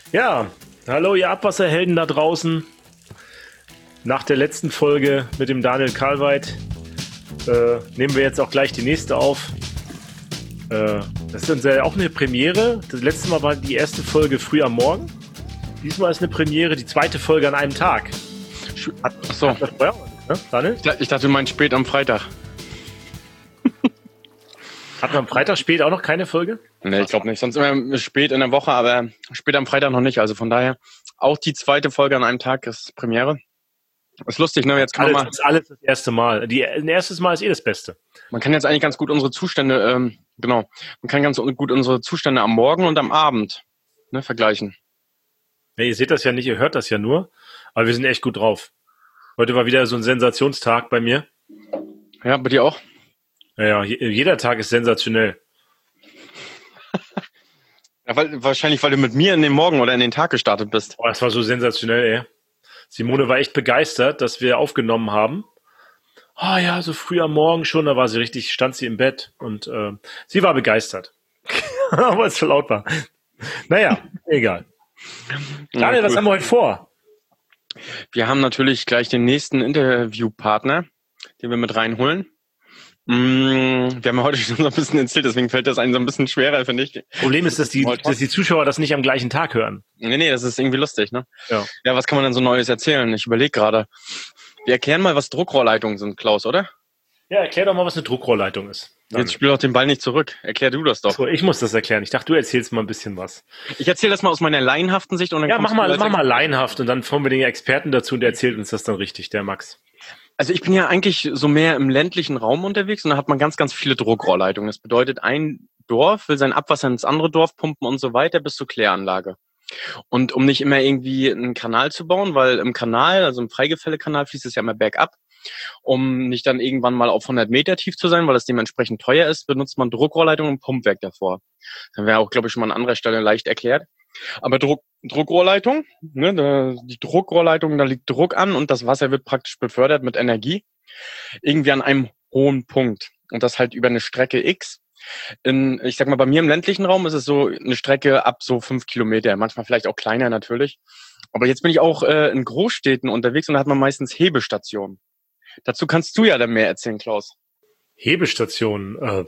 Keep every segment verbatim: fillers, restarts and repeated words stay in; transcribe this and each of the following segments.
Ja, hallo ihr Abwasserhelden da draußen. Nach der letzten Folge mit dem Daniel Kalweit äh, nehmen wir jetzt auch gleich die nächste auf. Äh, das ist uns ja auch eine Premiere. Das letzte Mal war die erste Folge früh am Morgen. Diesmal ist eine Premiere, die zweite Folge an einem Tag. Hat, Achso. Hat das vorher, ne, Daniel? Ich dachte, du meinst spät am Freitag. Hat man am Freitag spät auch noch keine Folge? Nee, ich glaube nicht. Sonst immer spät in der Woche, aber spät am Freitag noch nicht. Also von daher, auch die zweite Folge an einem Tag ist Premiere. Ist lustig, ne? Jetzt kann alles, man mal, ist alles das erste Mal. Die, ein erstes Mal ist eh das Beste. Man kann jetzt eigentlich ganz gut unsere Zustände, ähm, genau, man kann ganz gut unsere Zustände am Morgen und am Abend ne, vergleichen. Ja, ihr seht das ja nicht, ihr hört das ja nur, aber wir sind echt gut drauf. Heute war wieder so ein Sensationstag bei mir. Ja, bei dir auch? Ja, jeder Tag ist sensationell. Ja, weil, wahrscheinlich, weil du mit mir in den Morgen oder in den Tag gestartet bist. Oh, das war so sensationell, ey. Simone war echt begeistert, dass wir aufgenommen haben. Oh ja, so früh am Morgen schon, da war sie richtig, stand sie im Bett und äh, sie war begeistert. Aber es zu laut war. Naja, egal. Daniel, ja, cool. Was haben wir heute vor? Wir haben natürlich gleich den nächsten Interviewpartner, den wir mit reinholen. Wir haben ja heute schon so ein bisschen erzählt, deswegen fällt das einem so ein bisschen schwerer, finde ich. Problem ist, dass die, dass die Zuschauer das nicht am gleichen Tag hören. Nee, nee, das ist irgendwie lustig, ne? Ja. Ja, was kann man denn so Neues erzählen? Ich überlege gerade. Wir erklären mal, was Druckrohrleitungen sind, Klaus, oder? Ja, erklär doch mal, was eine Druckrohrleitung ist. Dann. Jetzt spiel doch den Ball nicht zurück. Erklär du das doch. So, ich muss das erklären. Ich dachte, du erzählst mal ein bisschen was. Ich erzähle das mal aus meiner laienhaften Sicht. Und dann ja, mach mal, mach mal laienhaft und dann kommen wir den Experten dazu und der erzählt uns das dann richtig, der Max. Also ich bin ja eigentlich so mehr im ländlichen Raum unterwegs und da hat man ganz, ganz viele Druckrohrleitungen. Das bedeutet, ein Dorf will sein Abwasser ins andere Dorf pumpen und so weiter bis zur Kläranlage. Und um nicht immer irgendwie einen Kanal zu bauen, weil im Kanal, also im Freigefällekanal, fließt es ja immer bergab, um nicht dann irgendwann mal auf hundert Meter tief zu sein, weil das dementsprechend teuer ist, benutzt man Druckrohrleitung und Pumpwerk davor. Dann wäre auch, glaube ich, schon mal an anderer Stelle leicht erklärt. Aber Druck, Druckrohrleitung, ne, da, die Druckrohrleitung, da liegt Druck an und das Wasser wird praktisch befördert mit Energie irgendwie an einem hohen Punkt und das halt über eine Strecke X. In, ich sag mal, bei mir im ländlichen Raum ist es so eine Strecke ab so fünf Kilometer, manchmal vielleicht auch kleiner natürlich. Aber jetzt bin ich auch äh, in Großstädten unterwegs und da hat man meistens Hebestationen. Dazu kannst du ja dann mehr erzählen, Klaus. Hebestationen? Äh,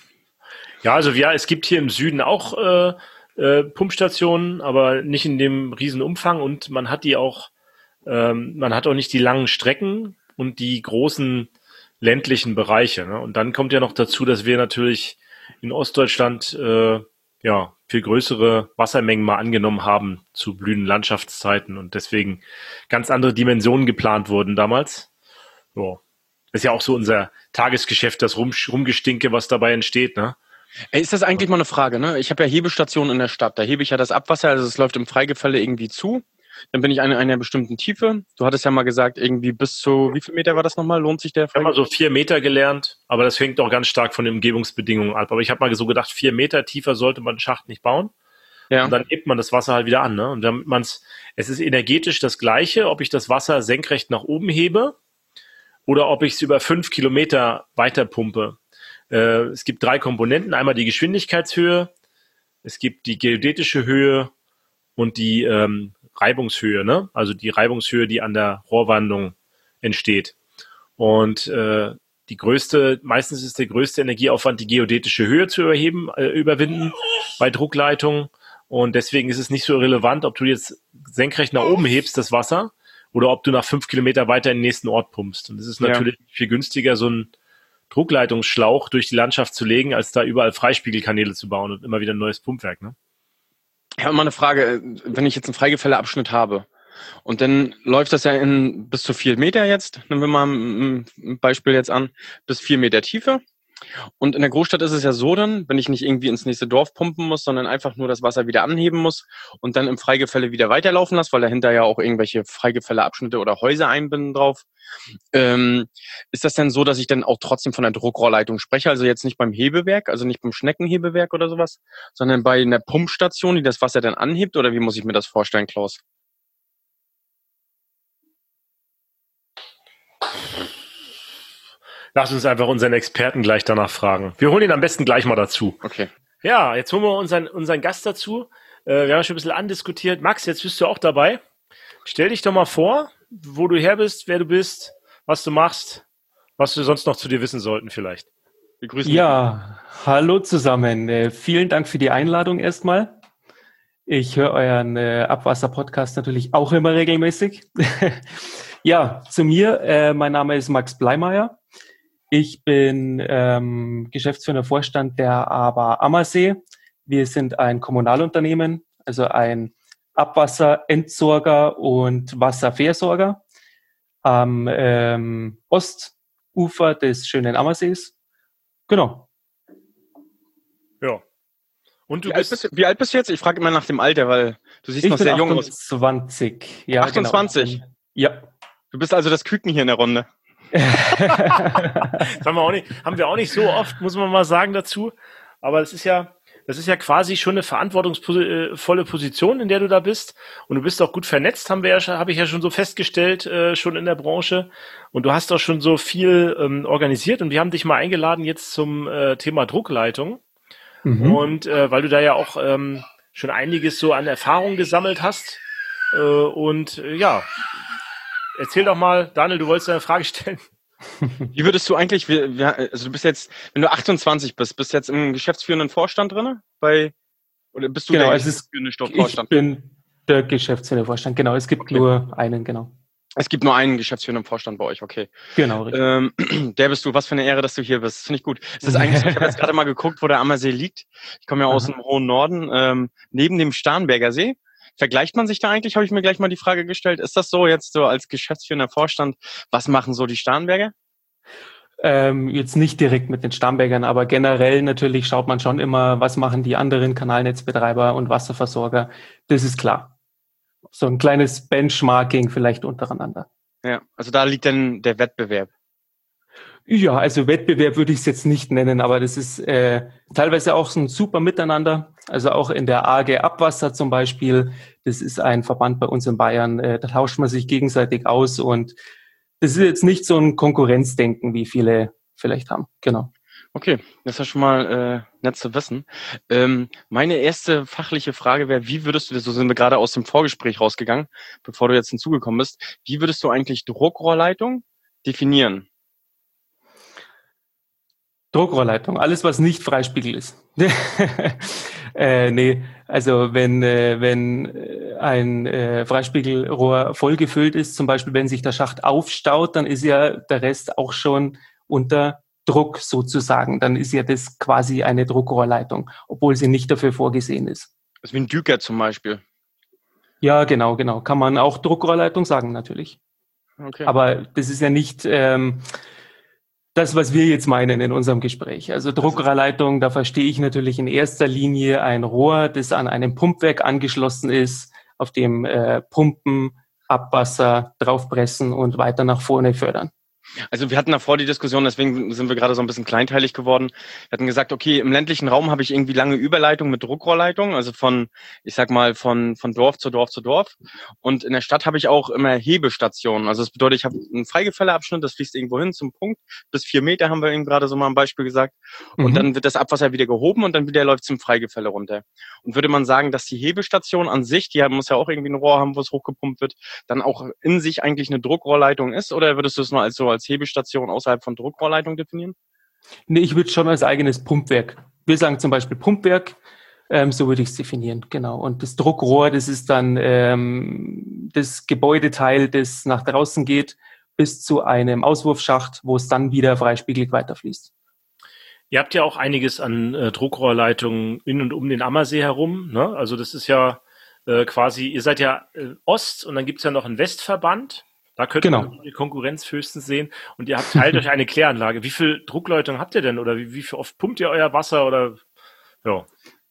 ja, also ja, es gibt hier im Süden auch äh, Äh, Pumpstationen, aber nicht in dem riesen Umfang und man hat die auch, ähm, man hat auch nicht die langen Strecken und die großen ländlichen Bereiche. Ne? Und dann kommt ja noch dazu, dass wir natürlich in Ostdeutschland äh, ja viel größere Wassermengen mal angenommen haben zu blühenden Landschaftszeiten und deswegen ganz andere Dimensionen geplant wurden damals. So. Das ist ja auch so unser Tagesgeschäft, das Rum, Rumgestinke, was dabei entsteht, ne? Ey, ist das eigentlich mal eine Frage, ne? Ich habe ja Hebestationen in der Stadt. Da hebe ich ja das Abwasser, also es läuft im Freigefälle irgendwie zu. Dann bin ich in einer bestimmten Tiefe. Du hattest ja mal gesagt, irgendwie bis zu, wie viel Meter war das nochmal? Lohnt sich der Freigefälle? Ich habe mal so vier Meter gelernt, aber das hängt auch ganz stark von den Umgebungsbedingungen ab. Aber ich habe mal so gedacht, vier Meter tiefer sollte man den Schacht nicht bauen. Ja. Und dann hebt man das Wasser halt wieder an, ne? Und damit man's, es ist energetisch das Gleiche, ob ich das Wasser senkrecht nach oben hebe oder ob ich es über fünf Kilometer weiter pumpe. Äh, es gibt drei Komponenten, einmal die Geschwindigkeitshöhe, es gibt die geodätische Höhe und die ähm, Reibungshöhe, ne? Also die Reibungshöhe, die an der Rohrwandung entsteht. Und äh, die größte, meistens ist der größte Energieaufwand, die geodätische Höhe zu überheben, äh, überwinden bei Druckleitungen. Und deswegen ist es nicht so relevant, ob du jetzt senkrecht nach oben hebst, das Wasser, oder ob du nach fünf Kilometer weiter in den nächsten Ort pumpst. Und es ist natürlich ja. viel günstiger, so ein Druckleitungsschlauch durch die Landschaft zu legen, als da überall Freispiegelkanäle zu bauen und immer wieder ein neues Pumpwerk, ne? Ich habe mal eine Frage, wenn ich jetzt einen Freigefälleabschnitt habe und dann läuft das ja in bis zu vier Meter jetzt, nehmen wir mal ein Beispiel jetzt an, bis vier Meter Tiefe. Und in der Großstadt ist es ja so dann, wenn ich nicht irgendwie ins nächste Dorf pumpen muss, sondern einfach nur das Wasser wieder anheben muss und dann im Freigefälle wieder weiterlaufen lasse, weil dahinter ja auch irgendwelche Freigefälleabschnitte oder Häuser einbinden drauf. Ähm, ist das denn so, dass ich dann auch trotzdem von der Druckrohrleitung spreche? Also jetzt nicht beim Hebewerk, also nicht beim Schneckenhebewerk oder sowas, sondern bei einer Pumpstation, die das Wasser dann anhebt? Oder wie muss ich mir das vorstellen, Klaus? Lass uns einfach unseren Experten gleich danach fragen. Wir holen ihn am besten gleich mal dazu. Okay. Ja, jetzt holen wir unseren, unseren Gast dazu. Äh, wir haben schon ein bisschen andiskutiert. Max, jetzt bist du auch dabei. Stell dich doch mal vor, wo du her bist, wer du bist, was du machst, was wir sonst noch zu dir wissen sollten vielleicht. Wir grüßen ja, dich. Hallo zusammen. Äh, vielen Dank für die Einladung erstmal. Ich höre euren äh, Abwasser-Podcast natürlich auch immer regelmäßig. Ja, zu mir. Äh, mein Name ist Max Bleimeyer. Ich bin ähm, geschäftsführender Vorstand der A B A Ammersee. Wir sind ein Kommunalunternehmen, also ein Abwasserentsorger und Wasserversorger am ähm, Ostufer des schönen Ammersees. Genau. Ja. Und du wie, bist, alt bist, wie alt bist du jetzt? Ich frage immer nach dem Alter, weil du siehst ich noch sehr jung aus. achtundzwanzig. Ja, achtundzwanzig? Genau. Ja. Du bist also das Küken hier in der Runde. das haben wir auch nicht, haben wir auch nicht so oft, muss man mal sagen dazu. Aber es ist ja, das ist ja quasi schon eine verantwortungsvolle Position, in der du da bist. Und du bist auch gut vernetzt, haben wir ja, habe ich ja schon so festgestellt, äh, schon in der Branche. Und du hast auch schon so viel ähm, organisiert. Und wir haben dich mal eingeladen jetzt zum äh, Thema Druckleitung. Mhm. Und äh, weil du da ja auch ähm, schon einiges so an Erfahrung gesammelt hast. Äh, und äh, ja, erzähl doch mal, Daniel, du wolltest eine Frage stellen. Wie würdest du eigentlich, also du bist jetzt, wenn du achtundzwanzig bist, bist du jetzt im geschäftsführenden Vorstand drin? Bei, oder bist du genau, der geschäftsführende Vorstand? Ich bin der geschäftsführende Vorstand, genau. Es gibt okay. nur einen, genau. Es gibt nur einen geschäftsführenden Vorstand bei euch, okay. Genau, richtig. Ähm, der bist du, was für eine Ehre, dass du hier bist. Finde ich gut. Es ist eigentlich so, ich habe jetzt gerade mal geguckt, wo der Ammersee liegt. Ich komme ja aus Aha. dem hohen Norden, ähm, neben dem Starnberger See. Vergleicht man sich da eigentlich, habe ich mir gleich mal die Frage gestellt, ist das so jetzt so als geschäftsführender Vorstand, was machen so die Starnberger? Ähm, jetzt nicht direkt mit den Starnbergern, aber generell natürlich schaut man schon immer, was machen die anderen Kanalnetzbetreiber und Wasserversorger, das ist klar. So ein kleines Benchmarking vielleicht untereinander. Ja, also da liegt dann der Wettbewerb. Ja, also Wettbewerb würde ich es jetzt nicht nennen, aber das ist äh, teilweise auch so ein super Miteinander. Also auch in der A G Abwasser zum Beispiel, das ist ein Verband bei uns in Bayern, äh, da tauscht man sich gegenseitig aus und das ist jetzt nicht so ein Konkurrenzdenken, wie viele vielleicht haben. Genau. Okay, das ist ja schon mal äh, nett zu wissen. Ähm, meine erste fachliche Frage wäre, wie würdest du das, so sind wir gerade aus dem Vorgespräch rausgegangen, bevor du jetzt hinzugekommen bist, wie würdest du eigentlich Druckrohrleitung definieren? Druckrohrleitung, alles was nicht Freispiegel ist. äh, nee, also wenn äh, wenn ein äh, Freispiegelrohr vollgefüllt ist, zum Beispiel wenn sich der Schacht aufstaut, dann ist ja der Rest auch schon unter Druck sozusagen. Dann ist ja das quasi eine Druckrohrleitung, obwohl sie nicht dafür vorgesehen ist. Das ist wie ein Düker zum Beispiel. Ja, genau, genau. Kann man auch Druckrohrleitung sagen, natürlich. Okay. Aber das ist ja nicht ähm, das, was wir jetzt meinen in unserem Gespräch. Also Druckrohrleitung, da verstehe ich natürlich in erster Linie ein Rohr, das an einem Pumpwerk angeschlossen ist, auf dem äh, Pumpen, Abwasser draufpressen und weiter nach vorne fördern. Also wir hatten davor die Diskussion, deswegen sind wir gerade so ein bisschen kleinteilig geworden. Wir hatten gesagt, okay, im ländlichen Raum habe ich irgendwie lange Überleitung mit Druckrohrleitung, also von, ich sag mal, von von Dorf zu Dorf zu Dorf. Und in der Stadt habe ich auch immer Hebestationen. Also das bedeutet, ich habe einen Freigefälleabschnitt, das fließt irgendwo hin zum Punkt. Bis vier Meter haben wir eben gerade so mal ein Beispiel gesagt. Und mhm. dann wird das Abwasser wieder gehoben und dann wieder läuft es zum Freigefälle runter. Und würde man sagen, dass die Hebestation an sich, die muss ja auch irgendwie ein Rohr haben, wo es hochgepumpt wird, dann auch in sich eigentlich eine Druckrohrleitung ist? Oder würdest du es nur als so als Hebestation außerhalb von Druckrohrleitung definieren? Nee, ich würde schon als eigenes Pumpwerk. Wir sagen zum Beispiel Pumpwerk, ähm, so würde ich es definieren, genau. Und das Druckrohr, das ist dann ähm, das Gebäudeteil, das nach draußen geht, bis zu einem Auswurfschacht, wo es dann wieder freispiegelig weiterfließt. Ihr habt ja auch einiges an äh, Druckrohrleitungen in und um den Ammersee herum, ne? Also das ist ja äh, quasi, ihr seid ja äh, Ost und dann gibt's ja noch einen Westverband. Da könnt genau. man die Konkurrenz höchstens sehen. Und ihr habt teilt euch eine Kläranlage. Wie viel Druckleitung habt ihr denn? Oder wie, wie viel oft pumpt ihr euer Wasser? Oder ja.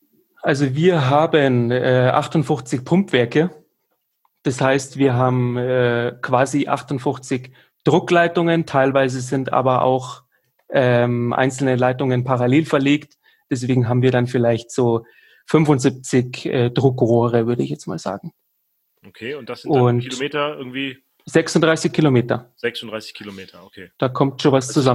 Also wir haben äh, achtundfünfzig Pumpwerke. Das heißt, wir haben äh, quasi achtundfünfzig Druckleitungen. Teilweise sind aber auch ähm, einzelne Leitungen parallel verlegt. Deswegen haben wir dann vielleicht so fünfundsiebzig äh, Druckrohre, würde ich jetzt mal sagen. Okay, und das sind dann und Kilometer irgendwie? sechsunddreißig Kilometer. sechsunddreißig Kilometer, okay. Da kommt schon was also zusammen.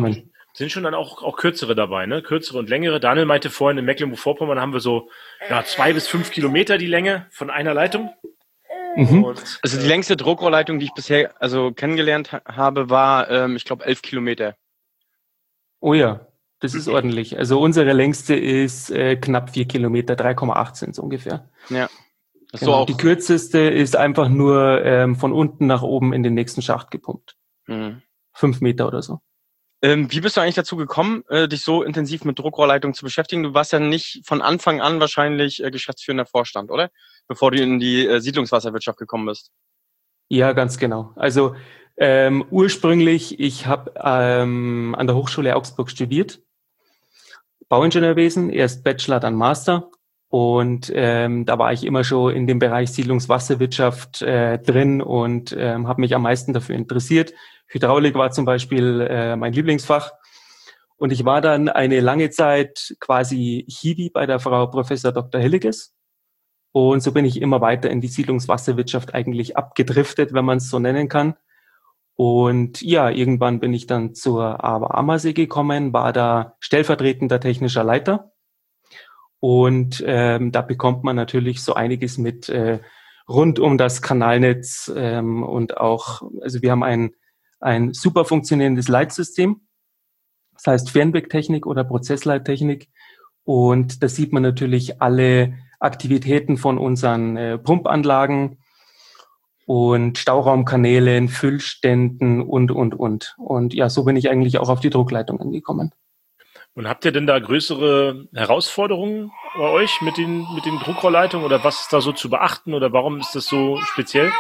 Sind schon dann auch, auch kürzere dabei, ne? Kürzere und längere. Daniel meinte vorhin, in Mecklenburg-Vorpommern haben wir so ja, zwei bis fünf Kilometer die Länge von einer Leitung. Mhm. Und, also die längste Druckrohrleitung, die ich bisher also kennengelernt ha- habe, war, ähm, ich glaube, elf Kilometer. Oh ja, das ist ordentlich. Also unsere längste ist äh, knapp vier Kilometer, drei Komma acht sind es ungefähr. Ja. Das genau. so auch Die kürzeste ist einfach nur ähm, von unten nach oben in den nächsten Schacht gepumpt. Mhm. Fünf Meter oder so. Ähm, wie bist du eigentlich dazu gekommen, äh, dich so intensiv mit Druckrohrleitung zu beschäftigen? Du warst ja nicht von Anfang an wahrscheinlich äh, geschäftsführender Vorstand, oder? Bevor du in die äh, Siedlungswasserwirtschaft gekommen bist. Ja, ganz genau. Also ähm, ursprünglich, ich habe ähm, an der Hochschule Augsburg studiert, Bauingenieurwesen, erst Bachelor, dann Master. Und ähm, da war ich immer schon in dem Bereich Siedlungswasserwirtschaft äh, drin und ähm, habe mich am meisten dafür interessiert. Hydraulik war zum Beispiel äh, mein Lieblingsfach. Und ich war dann eine lange Zeit quasi Hiwi bei der Frau Professor Doktor Hilliges. Und so bin ich immer weiter in die Siedlungswasserwirtschaft eigentlich abgedriftet, wenn man es so nennen kann. Und ja, irgendwann bin ich dann zur A W A Ammersee gekommen, war da stellvertretender technischer Leiter. Und ähm, da bekommt man natürlich so einiges mit äh, rund um das Kanalnetz ähm, und auch, also wir haben ein, ein super funktionierendes Leitsystem, das heißt Fernwegtechnik oder Prozessleittechnik. Und da sieht man natürlich alle Aktivitäten von unseren äh, Pumpanlagen und Stauraumkanälen, Füllständen und, und, und. Und ja, so bin ich eigentlich auch auf die Druckleitungen gekommen. Und habt ihr denn da größere Herausforderungen bei euch mit den, mit den Druckrohrleitungen oder was ist da so zu beachten oder warum ist das so speziell?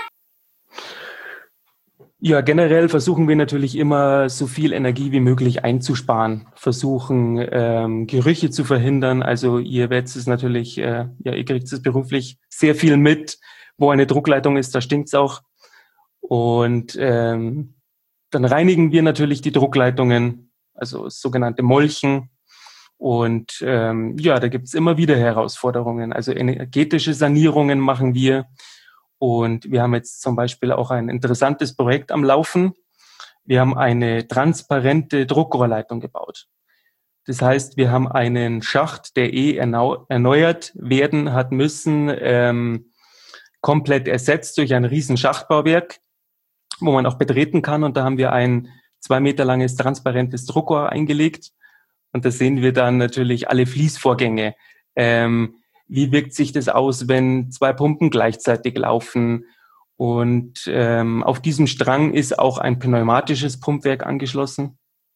Ja, generell versuchen wir natürlich immer so viel Energie wie möglich einzusparen, versuchen ähm, Gerüche zu verhindern. Also ihr werdet es natürlich, äh, ja, ihr kriegt es beruflich sehr viel mit, wo eine Druckleitung ist, da stinkt es auch. Und ähm, dann reinigen wir natürlich die Druckleitungen, also sogenannte Molchen. Und ähm, ja, da gibt es immer wieder Herausforderungen. Also energetische Sanierungen machen wir. Und wir haben jetzt zum Beispiel auch ein interessantes Projekt am Laufen. Wir haben eine transparente Druckrohrleitung gebaut. Das heißt, wir haben einen Schacht, der eh erneuert werden hat müssen, ähm, komplett ersetzt durch ein riesen Schachtbauwerk, wo man auch betreten kann. Und da haben wir ein zwei Meter langes transparentes Druckrohr eingelegt. Und da sehen wir dann natürlich alle Fließvorgänge. Ähm, wie wirkt sich das aus, wenn zwei Pumpen gleichzeitig laufen? Und ähm, auf diesem Strang ist auch ein pneumatisches Pumpwerk angeschlossen.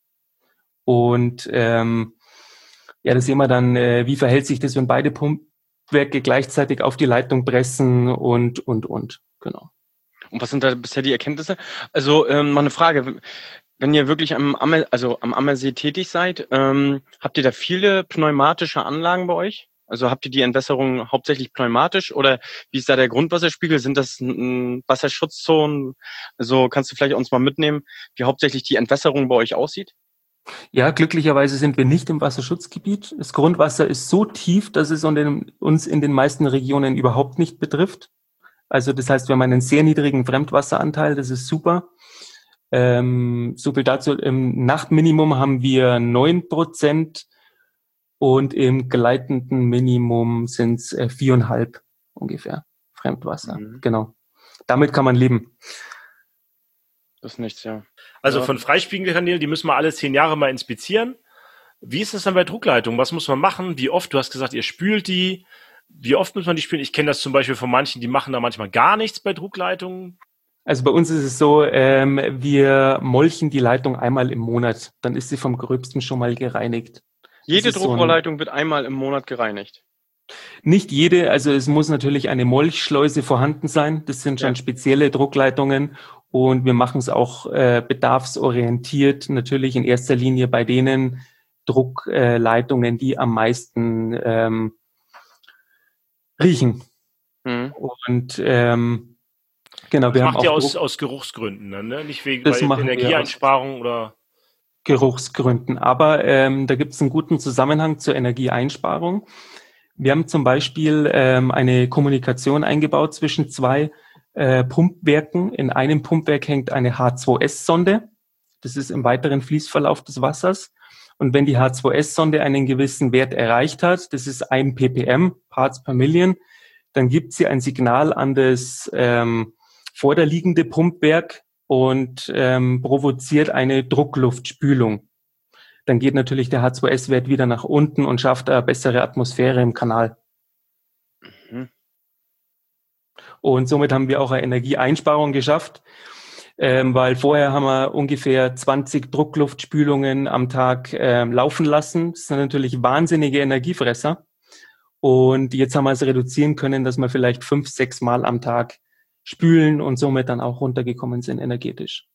Und ähm, ja, da sehen wir dann, äh, wie verhält sich das, wenn beide Pumpwerke gleichzeitig auf die Leitung pressen und, und, und. Genau. Und was sind da bisher die Erkenntnisse? Also ähm, mal eine Frage. Wenn ihr wirklich am, Ammer, also am Ammersee tätig seid, ähm, habt ihr da viele pneumatische Anlagen bei euch? Also habt ihr die Entwässerung hauptsächlich pneumatisch oder wie ist da der Grundwasserspiegel? Sind das n, Wasserschutzzonen? Also kannst du vielleicht uns mal mitnehmen, wie hauptsächlich die Entwässerung bei euch aussieht? Ja, glücklicherweise sind wir nicht im Wasserschutzgebiet. Das Grundwasser ist so tief, dass es uns in den meisten Regionen überhaupt nicht betrifft. Also das heißt, wir haben einen sehr niedrigen Fremdwasseranteil, das ist super. Ähm, so viel dazu. Im Nachtminimum haben wir neun Prozent und im gleitenden Minimum sind es äh, viereinhalb ungefähr Fremdwasser. Mhm. Genau. Damit kann man leben. Das ist nichts, ja. Also ja. Von Freispiegelkanälen, die müssen wir alle zehn Jahre mal inspizieren. Wie ist das dann bei Druckleitungen? Was muss man machen? Wie oft? Du hast gesagt, ihr spült die. Wie oft muss man die spülen? Ich kenne das zum Beispiel von manchen, die machen da manchmal gar nichts bei Druckleitungen. Also bei uns ist es so, ähm, wir molchen die Leitung einmal im Monat. Dann ist sie vom Gröbsten schon mal gereinigt. Jede Druckrohrleitung so wird einmal im Monat gereinigt? Nicht jede, also es muss natürlich eine Molchschleuse vorhanden sein. Das sind schon ja. spezielle Druckleitungen und wir machen es auch äh, bedarfsorientiert, natürlich in erster Linie bei denen Druckleitungen, äh, die am meisten ähm, riechen. Mhm. Und ähm, genau, das wir macht haben ihr auch aus, aus Geruchsgründen, ne? Nicht wegen das weil Energieeinsparung oder Geruchsgründen. Aber ähm, da gibt es einen guten Zusammenhang zur Energieeinsparung. Wir haben zum Beispiel ähm, eine Kommunikation eingebaut zwischen zwei äh, Pumpwerken. In einem Pumpwerk hängt eine H zwei S-Sonde. Das ist im weiteren Fließverlauf des Wassers. Und wenn die H zwei S-Sonde einen gewissen Wert erreicht hat, das ist ein ppm, Parts per Million, dann gibt sie ein Signal an das ähm, vorderliegende Pumpwerk und ähm, provoziert eine Druckluftspülung. Dann geht natürlich der H zwei S-Wert wieder nach unten und schafft eine bessere Atmosphäre im Kanal. Mhm. Und somit haben wir auch eine Energieeinsparung geschafft, ähm, weil vorher haben wir ungefähr zwanzig Druckluftspülungen am Tag ähm, laufen lassen. Das sind natürlich wahnsinnige Energiefresser. Und jetzt haben wir es reduzieren können, dass wir vielleicht fünf, sechs Mal am Tag spülen und somit dann auch runtergekommen sind energetisch.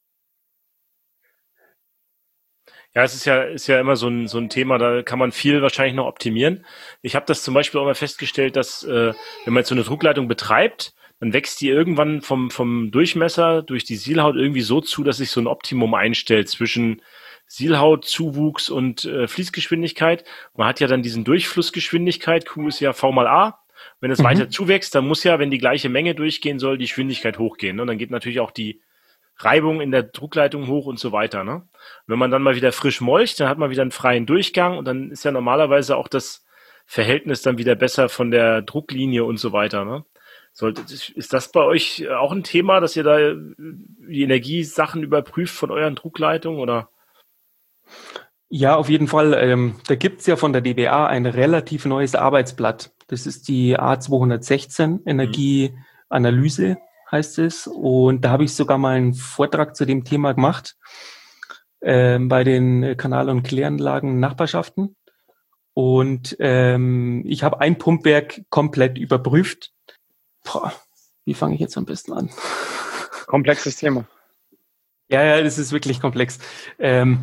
Ja, es ist ja, ist ja immer so ein, so ein Thema, da kann man viel wahrscheinlich noch optimieren. Ich habe das zum Beispiel auch mal festgestellt, dass äh, wenn man jetzt so eine Druckleitung betreibt, dann wächst die irgendwann vom, vom Durchmesser durch die Sielhaut irgendwie so zu, dass sich so ein Optimum einstellt zwischen Sielhautzuwuchs und äh, Fließgeschwindigkeit. Man hat ja dann diesen Durchflussgeschwindigkeit, Q ist ja V mal A. Wenn es mhm. weiter zuwächst, dann muss ja, wenn die gleiche Menge durchgehen soll, die Geschwindigkeit hochgehen. Ne? Und dann geht natürlich auch die Reibung in der Druckleitung hoch und so weiter. Ne? Und wenn man dann mal wieder frisch molcht, dann hat man wieder einen freien Durchgang und dann ist ja normalerweise auch das Verhältnis dann wieder besser von der Drucklinie und so weiter. Ne? Sollte, ist das bei euch auch ein Thema, dass ihr da die Energiesachen überprüft von euren Druckleitungen oder? Ja, auf jeden Fall. Ähm, da gibt's ja von der D B A ein relativ neues Arbeitsblatt. Das ist die A zweihundertsechzehn, Energieanalyse heißt es. Und da habe ich sogar mal einen Vortrag zu dem Thema gemacht ähm, bei den Kanal- und Kläranlagen Nachbarschaften. Und ähm, ich habe ein Pumpwerk komplett überprüft. Boah, wie fange ich jetzt am besten an? Komplexes Thema. Ja, ja, das ist wirklich komplex. Ähm,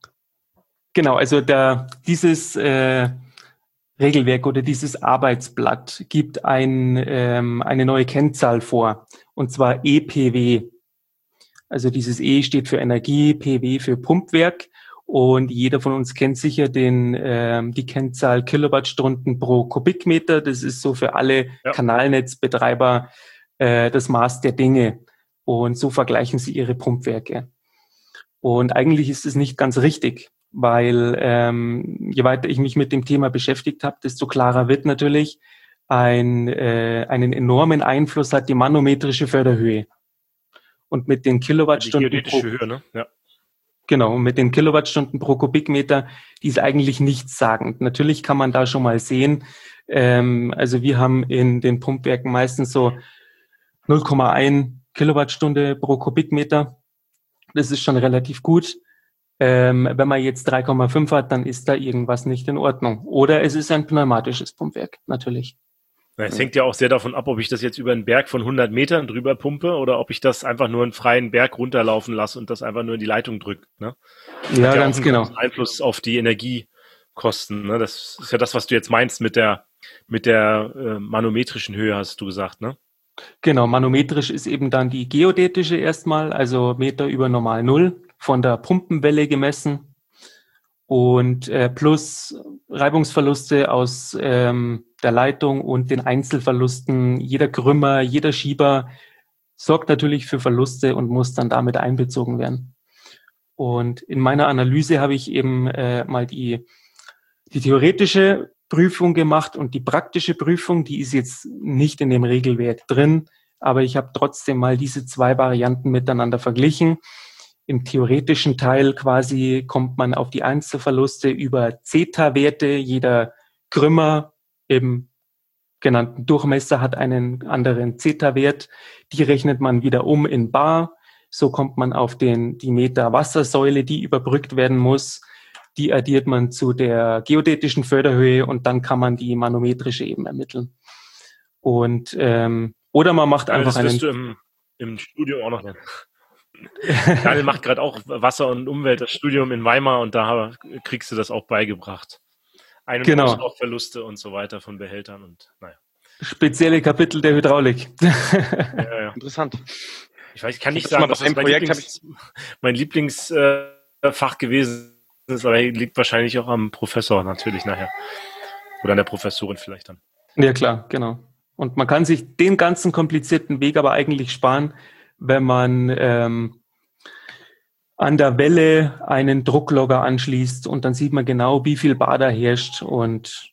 genau, also da dieses äh, Regelwerk oder dieses Arbeitsblatt gibt ein, ähm, eine neue Kennzahl vor, und zwar E P W. Also dieses E steht für Energie, P W für Pumpwerk, und jeder von uns kennt sicher den ähm, die Kennzahl Kilowattstunden pro Kubikmeter. Das ist so für alle ja. Kanalnetzbetreiber äh, das Maß der Dinge, und so vergleichen sie ihre Pumpwerke. Und eigentlich ist es nicht ganz richtig, weil ähm, je weiter ich mich mit dem Thema beschäftigt habe, desto klarer wird natürlich, ein, äh, einen enormen Einfluss hat die manometrische Förderhöhe. Und mit den Kilowattstunden die theoretische pro, Höhe, ne? Ja. Genau, mit den Kilowattstunden pro Kubikmeter, die ist eigentlich nichtssagend. Natürlich kann man da schon mal sehen, ähm, also wir haben in den Pumpwerken meistens so null Komma eins Kilowattstunde pro Kubikmeter. Das ist schon relativ gut. Ähm, wenn man jetzt drei Komma fünf hat, dann ist da irgendwas nicht in Ordnung. Oder es ist ein pneumatisches Pumpwerk, natürlich. Na, es hängt ja auch sehr davon ab, ob ich das jetzt über einen Berg von hundert Metern drüber pumpe oder ob ich das einfach nur einen freien Berg runterlaufen lasse und das einfach nur in die Leitung drückt. Ne? Ja, ja, ganz auch genau. Einfluss auf die Energiekosten. Ne? Das ist ja das, was du jetzt meinst mit der, mit der äh, manometrischen Höhe, hast du gesagt, ne? Genau, manometrisch ist eben dann die geodätische erstmal, also Meter über normal Null, von der Pumpenwelle gemessen, und äh, plus Reibungsverluste aus ähm, der Leitung und den Einzelverlusten. Jeder Krümmer, jeder Schieber sorgt natürlich für Verluste und muss dann damit einbezogen werden. Und in meiner Analyse habe ich eben äh, mal die, die theoretische Prüfung gemacht und die praktische Prüfung, die ist jetzt nicht in dem Regelwerk drin, aber ich habe trotzdem mal diese zwei Varianten miteinander verglichen. Im theoretischen Teil quasi kommt man auf die Einzelverluste über Zeta-Werte. Jeder Krümmer im genannten Durchmesser hat einen anderen Zeta-Wert. Die rechnet man wieder um in Bar. So kommt man auf den, die Meter Wassersäule, die überbrückt werden muss. Die addiert man zu der geodätischen Förderhöhe und dann kann man die manometrische eben ermitteln. Und ähm, oder man macht ja, einfach das wirst einen... du im, im Studio auch noch lernen. Daniel macht gerade auch Wasser und Umwelt, das Studium in Weimar, und da kriegst du das auch beigebracht. Ein- und genau. Auslaufverluste und so weiter von Behältern und naja. Spezielle Kapitel der Hydraulik. Ja, ja. Interessant. Ich weiß, ich kann nicht sagen, dass das mein Lieblings, mein Lieblingsfach äh, gewesen ist, aber liegt wahrscheinlich auch am Professor natürlich nachher. Oder an der Professorin vielleicht dann. Ja klar, genau. Und man kann sich den ganzen komplizierten Weg aber eigentlich sparen, wenn man ähm, an der Welle einen Drucklogger anschließt und dann sieht man genau, wie viel Bar da herrscht und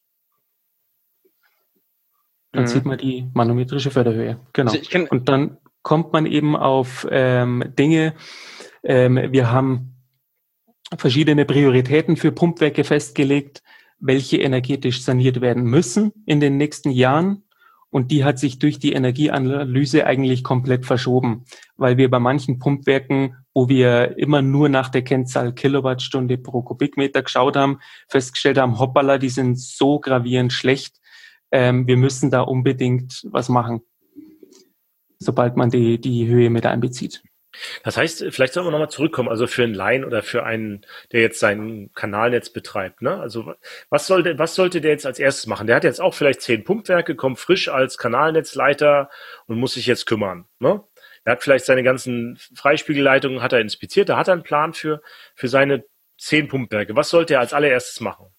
dann mhm. sieht man die manometrische Förderhöhe. Genau. Also ich kann und dann kommt man eben auf ähm, Dinge. Ähm, wir haben verschiedene Prioritäten für Pumpwerke festgelegt, welche energetisch saniert werden müssen in den nächsten Jahren. Und die hat sich durch die Energieanalyse eigentlich komplett verschoben, weil wir bei manchen Pumpwerken, wo wir immer nur nach der Kennzahl Kilowattstunde pro Kubikmeter geschaut haben, festgestellt haben, hoppala, die sind so gravierend schlecht. Ähm, wir müssen da unbedingt was machen, sobald man die, die Höhe mit einbezieht. Das heißt, vielleicht sollen wir nochmal zurückkommen, also für einen Laien oder für einen, der jetzt sein Kanalnetz betreibt, ne? Also was sollte, was sollte der jetzt als erstes machen? Der hat jetzt auch vielleicht zehn Pumpwerke, kommt frisch als Kanalnetzleiter und muss sich jetzt kümmern, ne? Der hat vielleicht seine ganzen Freispiegelleitungen, hat er inspiziert, da hat er einen Plan für, für seine zehn Pumpwerke. Was sollte er als allererstes machen?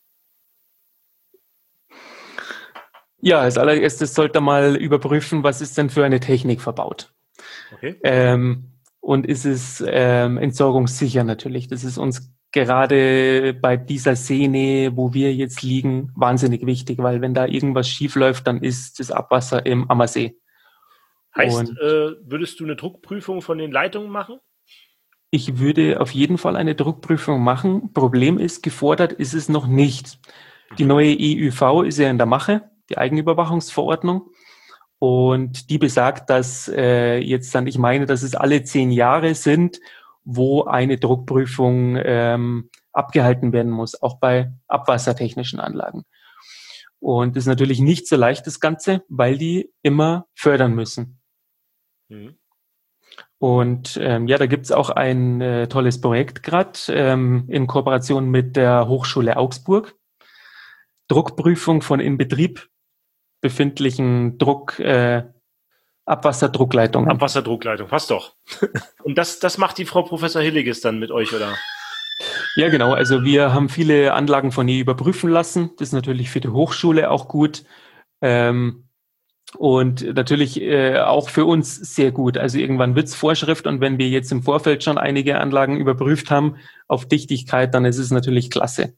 Ja, als allererstes sollte er mal überprüfen, was ist denn für eine Technik verbaut. Okay. Ähm, Und ist es ähm, entsorgungssicher natürlich. Das ist uns gerade bei dieser Szene, wo wir jetzt liegen, wahnsinnig wichtig, weil wenn da irgendwas schief läuft, dann ist das Abwasser im Ammersee. Heißt, äh, würdest du eine Druckprüfung von den Leitungen machen? Ich würde auf jeden Fall eine Druckprüfung machen. Problem ist, gefordert ist es noch nicht. Die neue E Ü V ist ja in der Mache, die Eigenüberwachungsverordnung. Und die besagt, dass äh, jetzt dann, ich meine, dass es alle zehn Jahre sind, wo eine Druckprüfung ähm, abgehalten werden muss, auch bei abwassertechnischen Anlagen. Und das ist natürlich nicht so leicht, das Ganze, weil die immer fördern müssen. Mhm. Und ähm, ja, da gibt's auch ein äh, tolles Projekt gerade ähm, in Kooperation mit der Hochschule Augsburg. Druckprüfung von in Betrieb befindlichen Druck, äh, Abwasserdruckleitungen. Abwasserdruckleitung, passt doch. Und das, das macht die Frau Professor Hilliges dann mit euch, oder? Ja, genau. Also wir haben viele Anlagen von ihr überprüfen lassen. Das ist natürlich für die Hochschule auch gut. Ähm, und natürlich äh, auch für uns sehr gut. Also irgendwann wird's Vorschrift und wenn wir jetzt im Vorfeld schon einige Anlagen überprüft haben auf Dichtigkeit, dann ist es natürlich klasse.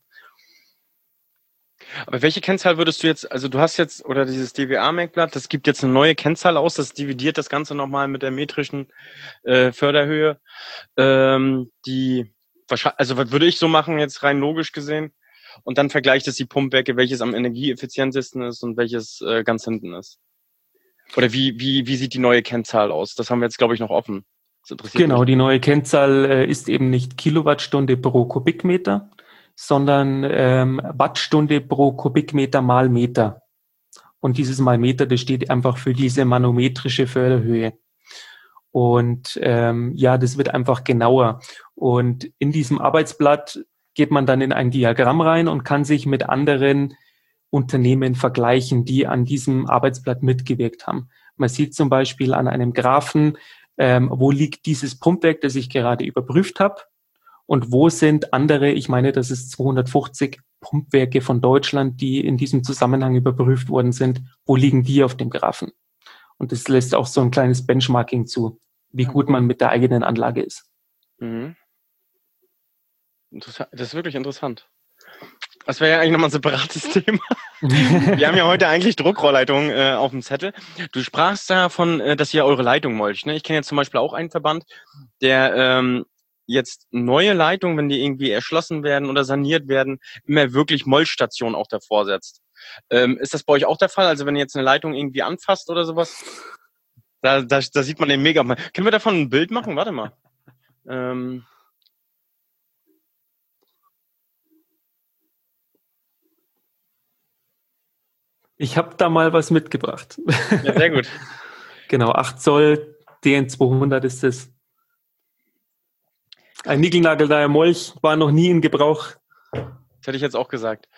Aber welche Kennzahl würdest du jetzt, also du hast jetzt, oder dieses D W A-Merkblatt, das gibt jetzt eine neue Kennzahl aus, das dividiert das Ganze nochmal mit der metrischen äh, Förderhöhe. Ähm, die, also was würde ich so machen, jetzt rein logisch gesehen, und dann vergleicht es die Pumpwerke, welches am energieeffizientesten ist und welches äh, ganz hinten ist. Oder wie, wie, wie sieht die neue Kennzahl aus? Das haben wir jetzt, glaube ich, noch offen. Genau, mich. Die neue Kennzahl äh, ist eben nicht Kilowattstunde pro Kubikmeter, sondern ähm, Wattstunde pro Kubikmeter mal Meter. Und dieses mal Meter, das steht einfach für diese manometrische Förderhöhe. Und ähm, ja, das wird einfach genauer. Und in diesem Arbeitsblatt geht man dann in ein Diagramm rein und kann sich mit anderen Unternehmen vergleichen, die an diesem Arbeitsblatt mitgewirkt haben. Man sieht zum Beispiel an einem Graphen, ähm, wo liegt dieses Pumpwerk, das ich gerade überprüft habe. Und wo sind andere, ich meine, das ist zweihundertfünfzig Pumpwerke von Deutschland, die in diesem Zusammenhang überprüft worden sind, wo liegen die auf dem Graphen? Und das lässt auch so ein kleines Benchmarking zu, wie gut man mit der eigenen Anlage ist. Mhm. Das ist wirklich interessant. Das wäre ja eigentlich nochmal ein separates Thema. Wir haben ja heute eigentlich Druckrohrleitungen äh, auf dem Zettel. Du sprachst davon, äh, dass ihr eure Leitung molcht. Ne? Ich kenne jetzt zum Beispiel auch einen Verband, der ähm, jetzt neue Leitungen, wenn die irgendwie erschlossen werden oder saniert werden, immer wirklich Molchstationen auch davor setzt. Ähm, ist das bei euch auch der Fall? Also wenn ihr jetzt eine Leitung irgendwie anfasst oder sowas, da, da, da sieht man den mega. Können wir davon ein Bild machen? Warte mal. Ähm Ich habe da mal was mitgebracht. Ja, sehr gut. Genau, acht Zoll D N zweihundert ist das. Ein Nickelnagelneuer Molch war noch nie in Gebrauch. Das hätte ich jetzt auch gesagt.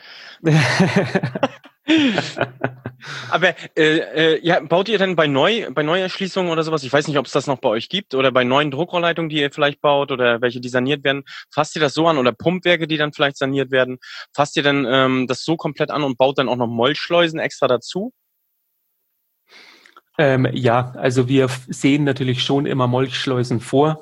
Aber äh, äh, ja, baut ihr denn bei neu bei Neuerschließungen oder sowas, ich weiß nicht, ob es das noch bei euch gibt, oder bei neuen Druckrohrleitungen, die ihr vielleicht baut oder welche, die saniert werden, fasst ihr das so an, oder Pumpwerke, die dann vielleicht saniert werden, fasst ihr dann ähm, das so komplett an und baut dann auch noch Molchschleusen extra dazu? Ähm, ja, also wir sehen natürlich schon immer Molchschleusen vor.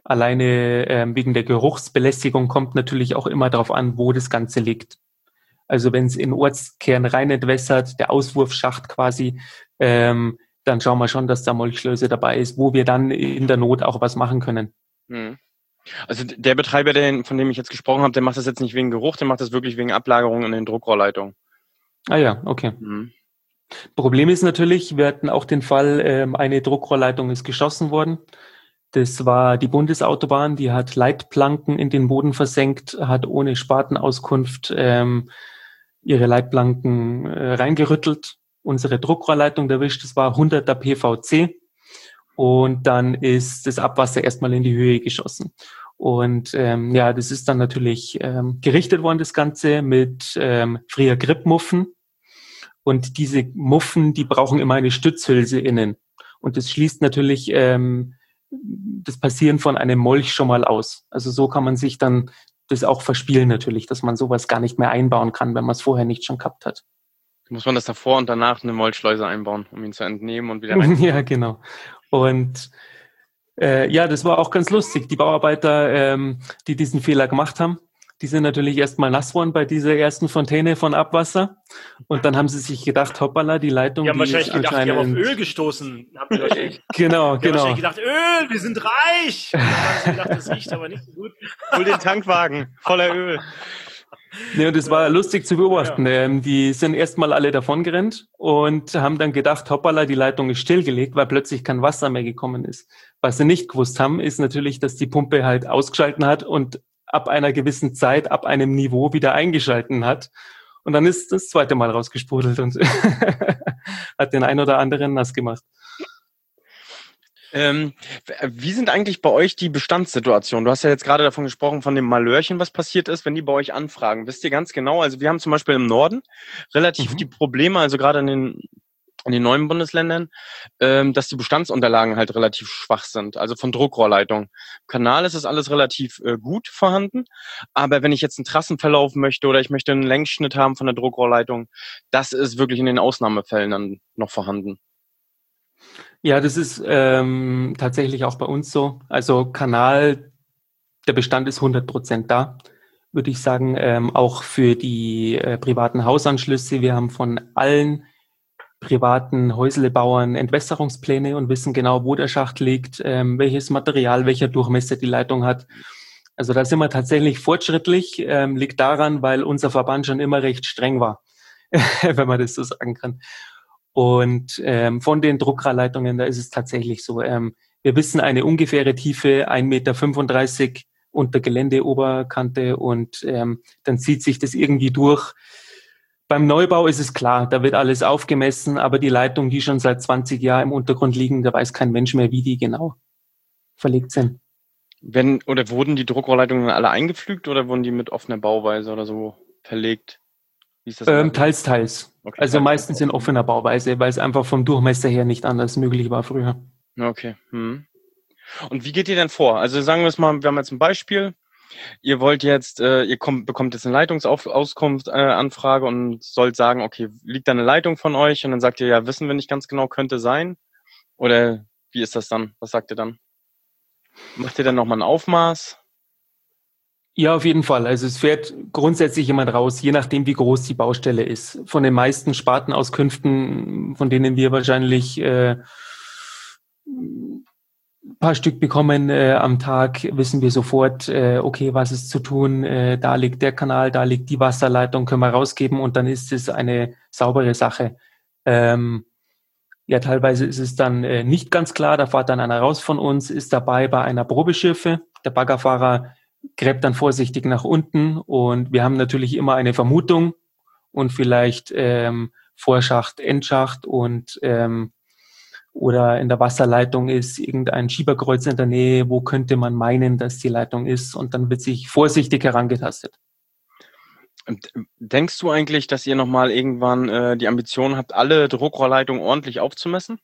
Alleine ähm, wegen der Geruchsbelästigung kommt natürlich auch immer darauf an, wo das Ganze liegt. Also wenn es in Ortskern rein entwässert, der Auswurfschacht quasi, ähm, dann schauen wir schon, dass da Molchschleuse dabei ist, wo wir dann in der Not auch was machen können. Mhm. Also der Betreiber, der, von dem ich jetzt gesprochen habe, der macht das jetzt nicht wegen Geruch, der macht das wirklich wegen Ablagerung in den Druckrohrleitungen. Ah ja, okay. Mhm. Problem ist natürlich, wir hatten auch den Fall, ähm, eine Druckrohrleitung ist geschossen worden. Das war die Bundesautobahn, die hat Leitplanken in den Boden versenkt, hat ohne Spartenauskunft ähm, ihre Leitplanken äh, reingerüttelt, unsere Druckrohrleitung erwischt, das war hunderter P V C und dann ist das Abwasser erstmal in die Höhe geschossen. Und ähm, ja, das ist dann natürlich ähm, gerichtet worden, das Ganze mit ähm, Friergrip-Muffen. Und diese Muffen, die brauchen immer eine Stützhülse innen. Und das schließt natürlich ähm, das Passieren von einem Molch schon mal aus. Also so kann man sich dann das auch verspielen natürlich, dass man sowas gar nicht mehr einbauen kann, wenn man es vorher nicht schon gehabt hat. Muss man das davor und danach eine Molchschleuse einbauen, um ihn zu entnehmen und wieder rein? Ja, genau. Und äh, ja, das war auch ganz lustig. Die Bauarbeiter, ähm, die diesen Fehler gemacht haben, die sind natürlich erstmal nass worden bei dieser ersten Fontäne von Abwasser. Und dann haben sie sich gedacht, hoppala, die Leitung, die haben die wahrscheinlich ist gedacht, anscheinend... die haben auf Öl gestoßen. Haben die wahrscheinlich, genau, die genau. haben wahrscheinlich gedacht, Öl, wir sind reich. Und dann haben sie gedacht, das riecht aber nicht so gut. Hol den Tankwagen voller Öl. Ja, und das war lustig zu beobachten. Ja. Ähm, die sind erstmal alle davongerannt und haben dann gedacht, hoppala, die Leitung ist stillgelegt, weil plötzlich kein Wasser mehr gekommen ist. Was sie nicht gewusst haben, ist natürlich, dass die Pumpe halt ausgeschalten hat und ab einer gewissen Zeit, ab einem Niveau wieder eingeschalten hat. Und dann ist das zweite Mal rausgesprudelt und hat den einen oder anderen nass gemacht. Ähm, wie sind eigentlich bei euch die Bestandssituationen? Du hast ja jetzt gerade davon gesprochen, von dem Malörchen, was passiert ist, wenn die bei euch anfragen. Wisst ihr ganz genau? Also wir haben zum Beispiel im Norden relativ mhm. die Probleme, also gerade in den, in den neuen Bundesländern, ähm, dass die Bestandsunterlagen halt relativ schwach sind, also von Druckrohrleitungen. Im Kanal ist es alles relativ äh, gut vorhanden, aber wenn ich jetzt einen Trassenverlauf möchte oder ich möchte einen Längsschnitt haben von der Druckrohrleitung, das ist wirklich in den Ausnahmefällen dann noch vorhanden. Ja, das ist ähm, tatsächlich auch bei uns so. Also Kanal, der Bestand ist hundert Prozent da, würde ich sagen. Ähm, auch für die äh, privaten Hausanschlüsse. Wir haben von allen privaten Häuslebauern Entwässerungspläne und wissen genau, wo der Schacht liegt, ähm, welches Material, welcher Durchmesser die Leitung hat. Also da sind wir tatsächlich fortschrittlich. Ähm, liegt daran, weil unser Verband schon immer recht streng war, wenn man das so sagen kann. Und ähm, von den Druckrohrleitungen, da ist es tatsächlich so. Ähm, wir wissen eine ungefähre Tiefe, ein Meter fünfunddreißig unter Geländeoberkante und ähm, dann zieht sich das irgendwie durch. Beim Neubau ist es klar, da wird alles aufgemessen, aber die Leitungen, die schon seit zwanzig Jahren im Untergrund liegen, da weiß kein Mensch mehr, wie die genau verlegt sind. Wenn, oder wurden die Druckrohrleitungen alle eingepflügt oder wurden die mit offener Bauweise oder so verlegt? Wie ist das ähm, teils, teils. Okay, also teils meistens in offener Bauweise, weil es einfach vom Durchmesser her nicht anders möglich war früher. Okay. Hm. Und wie geht ihr denn vor? Also sagen wir es mal, wir haben jetzt ein Beispiel. Ihr wollt jetzt, äh, ihr kommt, bekommt jetzt eine Leitungsauskunft-Anfrage äh, und sollt sagen, okay, liegt da eine Leitung von euch? Und dann sagt ihr, ja, wissen wir nicht ganz genau, könnte sein. Oder wie ist das dann? Was sagt ihr dann? Macht ihr dann nochmal ein Aufmaß? Ja, auf jeden Fall. Also es fährt grundsätzlich jemand raus, je nachdem, wie groß die Baustelle ist. Von den meisten Spartenauskünften, von denen wir wahrscheinlich äh, ein paar Stück bekommen äh, am Tag, wissen wir sofort, äh, okay, was ist zu tun, äh, da liegt der Kanal, da liegt die Wasserleitung, können wir rausgeben und dann ist es eine saubere Sache. Ähm, ja, teilweise ist es dann äh, nicht ganz klar, da fährt dann einer raus von uns, ist dabei bei einer Probeschiffe, der Baggerfahrer gräbt dann vorsichtig nach unten und wir haben natürlich immer eine Vermutung und vielleicht ähm, Vorschacht, Endschacht und ähm, oder in der Wasserleitung ist irgendein Schieberkreuz in der Nähe, wo könnte man meinen, dass die Leitung ist und dann wird sich vorsichtig herangetastet. Und denkst du eigentlich, dass ihr nochmal irgendwann äh, die Ambition habt, alle Druckrohrleitungen ordentlich aufzumessen?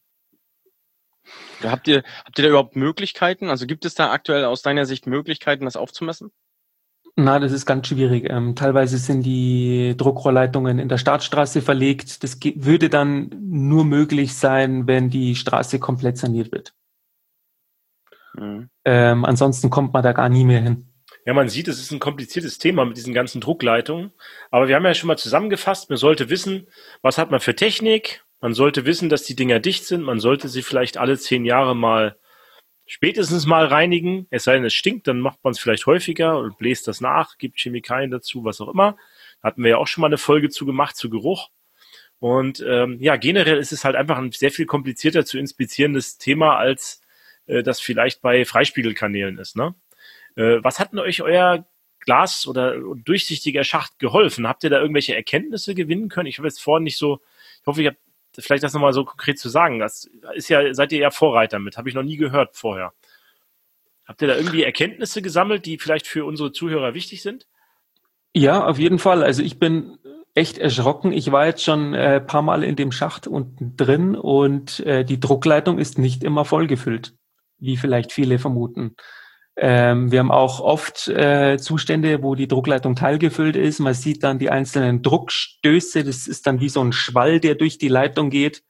Oder habt ihr, habt ihr da überhaupt Möglichkeiten? Also gibt es da aktuell aus deiner Sicht Möglichkeiten, das aufzumessen? Na, das ist ganz schwierig. Ähm, teilweise sind die Druckrohrleitungen in der Startstraße verlegt. Das ge- würde dann nur möglich sein, wenn die Straße komplett saniert wird. Mhm. Ähm, ansonsten kommt man da gar nie mehr hin. Ja, man sieht, es ist ein kompliziertes Thema mit diesen ganzen Druckleitungen. Aber wir haben ja schon mal zusammengefasst, man sollte wissen, was hat man für Technik. Man sollte wissen, dass die Dinger dicht sind. Man sollte sie vielleicht alle zehn Jahre mal spätestens mal reinigen. Es sei denn, es stinkt, dann macht man es vielleicht häufiger und bläst das nach, gibt Chemikalien dazu, was auch immer. Da hatten wir ja auch schon mal eine Folge zu gemacht, zu Geruch. Und ähm, ja, generell ist es halt einfach ein sehr viel komplizierter zu inspizierendes Thema, als äh, das vielleicht bei Freispiegelkanälen ist, ne? Äh, was hat denn euch euer Glas oder durchsichtiger Schacht geholfen? Habt ihr da irgendwelche Erkenntnisse gewinnen können? Ich habe jetzt vorhin nicht so, ich hoffe, ich habe vielleicht das nochmal so konkret zu sagen. Das ist ja, seid ihr ja Vorreiter mit, habe ich noch nie gehört vorher. Habt ihr da irgendwie Erkenntnisse gesammelt, die vielleicht für unsere Zuhörer wichtig sind? Ja, auf jeden Fall. Also ich bin echt erschrocken. Ich war jetzt schon ein äh, paar Mal in dem Schacht unten drin und äh, die Druckleitung ist nicht immer vollgefüllt, wie vielleicht viele vermuten. Ähm, wir haben auch oft äh, Zustände, wo die Druckleitung teilgefüllt ist. Man sieht dann die einzelnen Druckstöße. Das ist dann wie so ein Schwall, der durch die Leitung geht.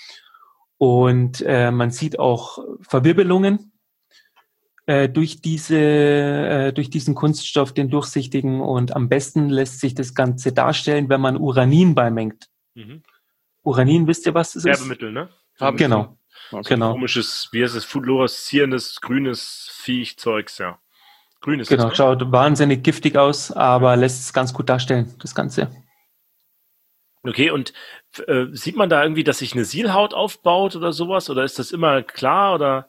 Und äh, man sieht auch Verwirbelungen äh, durch diese, äh, durch diesen Kunststoff, den durchsichtigen. Und am besten lässt sich das Ganze darstellen, wenn man Uranin beimengt. Mhm. Uranin, wisst ihr, was das ist? Färbemittel, ne? Genau. Okay. Genau. Komisches, wie heißt es, fluoreszierendes, grünes Viechzeugs, ja. Grünes. Genau, das, ne? Schaut wahnsinnig giftig aus, aber lässt es ganz gut darstellen, das Ganze. Okay, und äh, sieht man da irgendwie, dass sich eine Sielhaut aufbaut oder sowas? Oder ist das immer klar? Oder?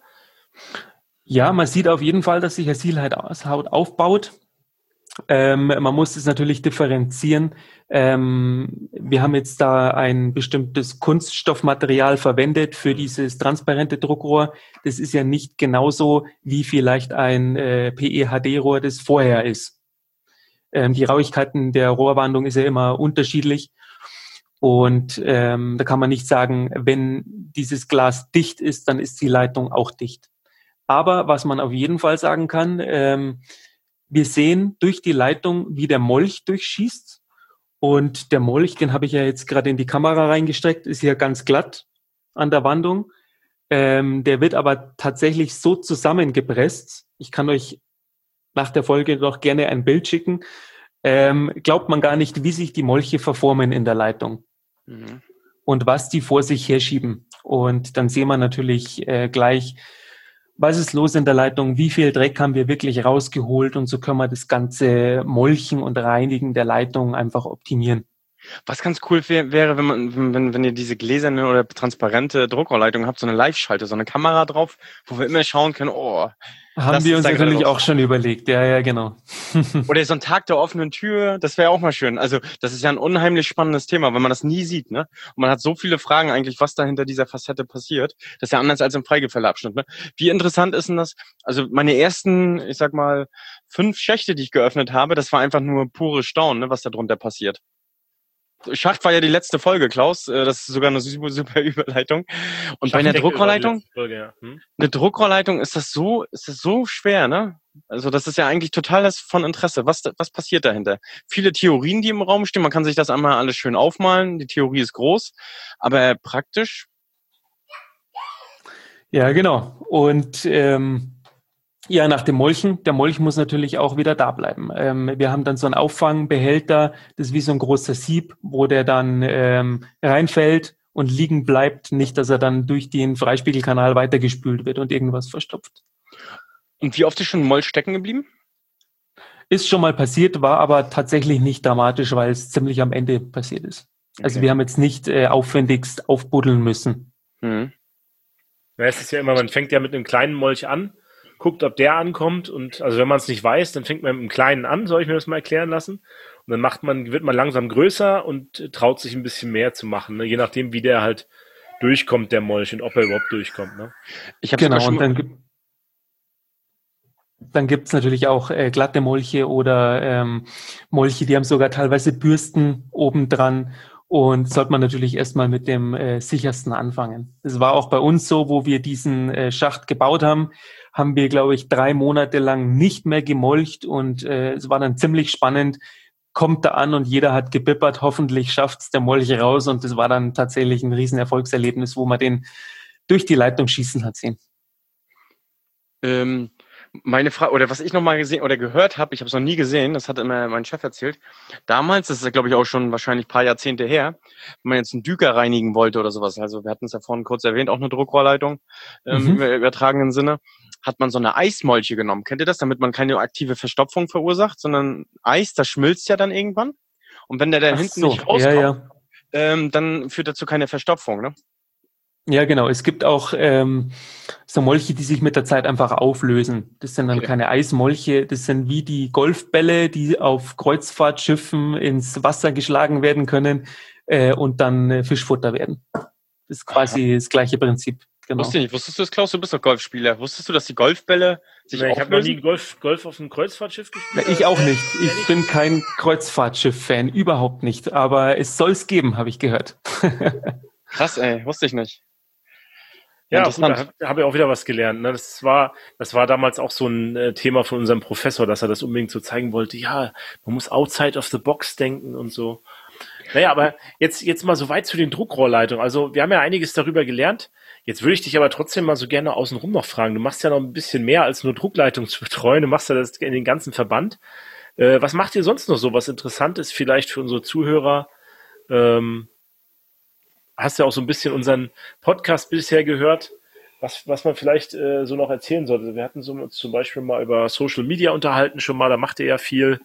Ja, man sieht auf jeden Fall, dass sich eine Sielhaut aufbaut. Ähm, man muss es natürlich differenzieren. Ähm, wir haben jetzt da ein bestimmtes Kunststoffmaterial verwendet für dieses transparente Druckrohr. Das ist ja nicht genauso wie vielleicht ein äh, P E H D-Rohr, das vorher ist. Ähm, die Rauigkeiten der Rohrwandung ist ja immer unterschiedlich. Und ähm, da kann man nicht sagen, wenn dieses Glas dicht ist, dann ist die Leitung auch dicht. Aber was man auf jeden Fall sagen kann, ähm, wir sehen durch die Leitung, wie der Molch durchschießt. Und der Molch, den habe ich ja jetzt gerade in die Kamera reingesteckt, ist hier ganz glatt an der Wandung. Ähm, der wird aber tatsächlich so zusammengepresst. Ich kann euch nach der Folge doch gerne ein Bild schicken. Ähm, glaubt man gar nicht, wie sich die Molche verformen in der Leitung. Mhm. Und was die vor sich herschieben. Und dann sehen wir natürlich äh, gleich, was ist los in der Leitung, wie viel Dreck haben wir wirklich rausgeholt, und so können wir das ganze Molchen und Reinigen der Leitung einfach optimieren. Was ganz cool wär, wäre, wenn man, wenn, wenn ihr diese gläserne oder transparente Druckrohrleitung habt, so eine Live-Schalte, so eine Kamera drauf, wo wir immer schauen können, oh. Haben wir uns natürlich auch schon überlegt, ja, ja, genau. Oder so ein Tag der offenen Tür, das wäre auch mal schön. Also das ist ja ein unheimlich spannendes Thema, wenn man das nie sieht, ne? Und man hat so viele Fragen eigentlich, was da hinter dieser Facette passiert. Das ist ja anders als im Freigefälleabschnitt, ne? Wie interessant ist denn das? Also meine ersten, ich sag mal, fünf Schächte, die ich geöffnet habe, das war einfach nur pure Staunen, ne, was da drunter passiert. Schacht war ja die letzte Folge, Klaus. Das ist sogar eine super, super Überleitung. Und bei einer Druckrohrleitung, Folge, ja. hm? eine Druckrohrleitung ist das so, ist das so schwer, ne? Also das ist ja eigentlich total das von Interesse. Was, was passiert dahinter? Viele Theorien, die im Raum stehen. Man kann sich das einmal alles schön aufmalen. Die Theorie ist groß, aber praktisch. Ja, genau. Und ähm ja, nach dem Molchen. Der Molch muss natürlich auch wieder da bleiben. Ähm, wir haben dann so einen Auffangbehälter, das ist wie so ein großer Sieb, wo der dann ähm, reinfällt und liegen bleibt. Nicht, dass er dann durch den Freispiegelkanal weitergespült wird und irgendwas verstopft. Und wie oft ist schon ein Molch stecken geblieben? Ist schon mal passiert, war aber tatsächlich nicht dramatisch, weil es ziemlich am Ende passiert ist. Okay. Also wir haben jetzt nicht äh, aufwendigst aufbuddeln müssen. Mhm. Ja, es ist ja immer, man fängt ja mit einem kleinen Molch an, guckt, ob der ankommt, und also wenn man es nicht weiß, dann fängt man mit einem kleinen an, soll ich mir das mal erklären lassen, und dann macht man, wird man langsam größer und traut sich ein bisschen mehr zu machen, ne? Je nachdem, wie der halt durchkommt, der Molch, und ob er überhaupt durchkommt. Ne? Ich habe genau, und dann gibt dann gibt's natürlich auch äh, glatte Molche oder ähm, Molche, die haben sogar teilweise Bürsten obendran. Und sollte man natürlich erstmal mit dem äh, sichersten anfangen. Das war auch bei uns so, wo wir diesen äh, Schacht gebaut haben, haben wir, glaube ich, drei Monate lang nicht mehr gemolcht, und äh, es war dann ziemlich spannend. Kommt da an und jeder hat gebippert, hoffentlich schafft's der Molch raus, und das war dann tatsächlich ein riesen Erfolgserlebnis, wo man den durch die Leitung schießen hat sehen. Ähm, meine Frage, oder was ich noch mal gesehen oder gehört habe, ich habe es noch nie gesehen, das hat immer mein Chef erzählt. Damals, das ist glaube ich auch schon wahrscheinlich ein paar Jahrzehnte her, wenn man jetzt einen Düker reinigen wollte oder sowas, also wir hatten es ja vorhin kurz erwähnt, auch eine Druckrohrleitung ähm, Mhm. im übertragenen Sinne, hat man so eine Eismolche genommen. Kennt ihr das? Damit man keine aktive Verstopfung verursacht, sondern Eis, das schmilzt ja dann irgendwann. Und wenn der dann Ach hinten so, nicht rauskommt, ja, ja. ähm, dann führt dazu keine Verstopfung, ne? Ja, genau. Es gibt auch ähm, so Molche, die sich mit der Zeit einfach auflösen. Das sind dann Okay. keine Eismolche, das sind wie die Golfbälle, die auf Kreuzfahrtschiffen ins Wasser geschlagen werden können äh, und dann äh, Fischfutter werden. Das ist quasi Aha. das gleiche Prinzip. Genau. Wusste ich nicht. Wusstest du das, Klaus? Du bist doch Golfspieler. Wusstest du, dass die Golfbälle sich Nee, ich habe noch nie auflösen? Golf, Golf auf einem Kreuzfahrtschiff gespielt. Ich auch nicht. Äh, Ich bin kein Kreuzfahrtschiff-Fan, überhaupt nicht. Aber es soll es geben, habe ich gehört. Krass, ey. Wusste ich nicht. Ja, gut, da Interessant. habe hab ich auch wieder was gelernt. Ne? Das war, das war damals auch so ein äh, Thema von unserem Professor, dass er das unbedingt so zeigen wollte. Ja, man muss outside of the box denken und so. Naja, aber jetzt, jetzt mal so weit zu den Druckrohrleitungen. Also wir haben ja einiges darüber gelernt. Jetzt würde ich dich aber trotzdem mal so gerne außenrum noch fragen. Du machst ja noch ein bisschen mehr als nur Druckleitung zu betreuen. Du machst ja das in den ganzen Verband. Äh, was macht ihr sonst noch so, was interessant ist vielleicht für unsere Zuhörer? Ähm, hast ja auch so ein bisschen unseren Podcast bisher gehört, was, was man vielleicht äh, so noch erzählen sollte. Wir hatten so uns zum Beispiel mal über Social Media unterhalten schon mal, da macht ihr ja viel.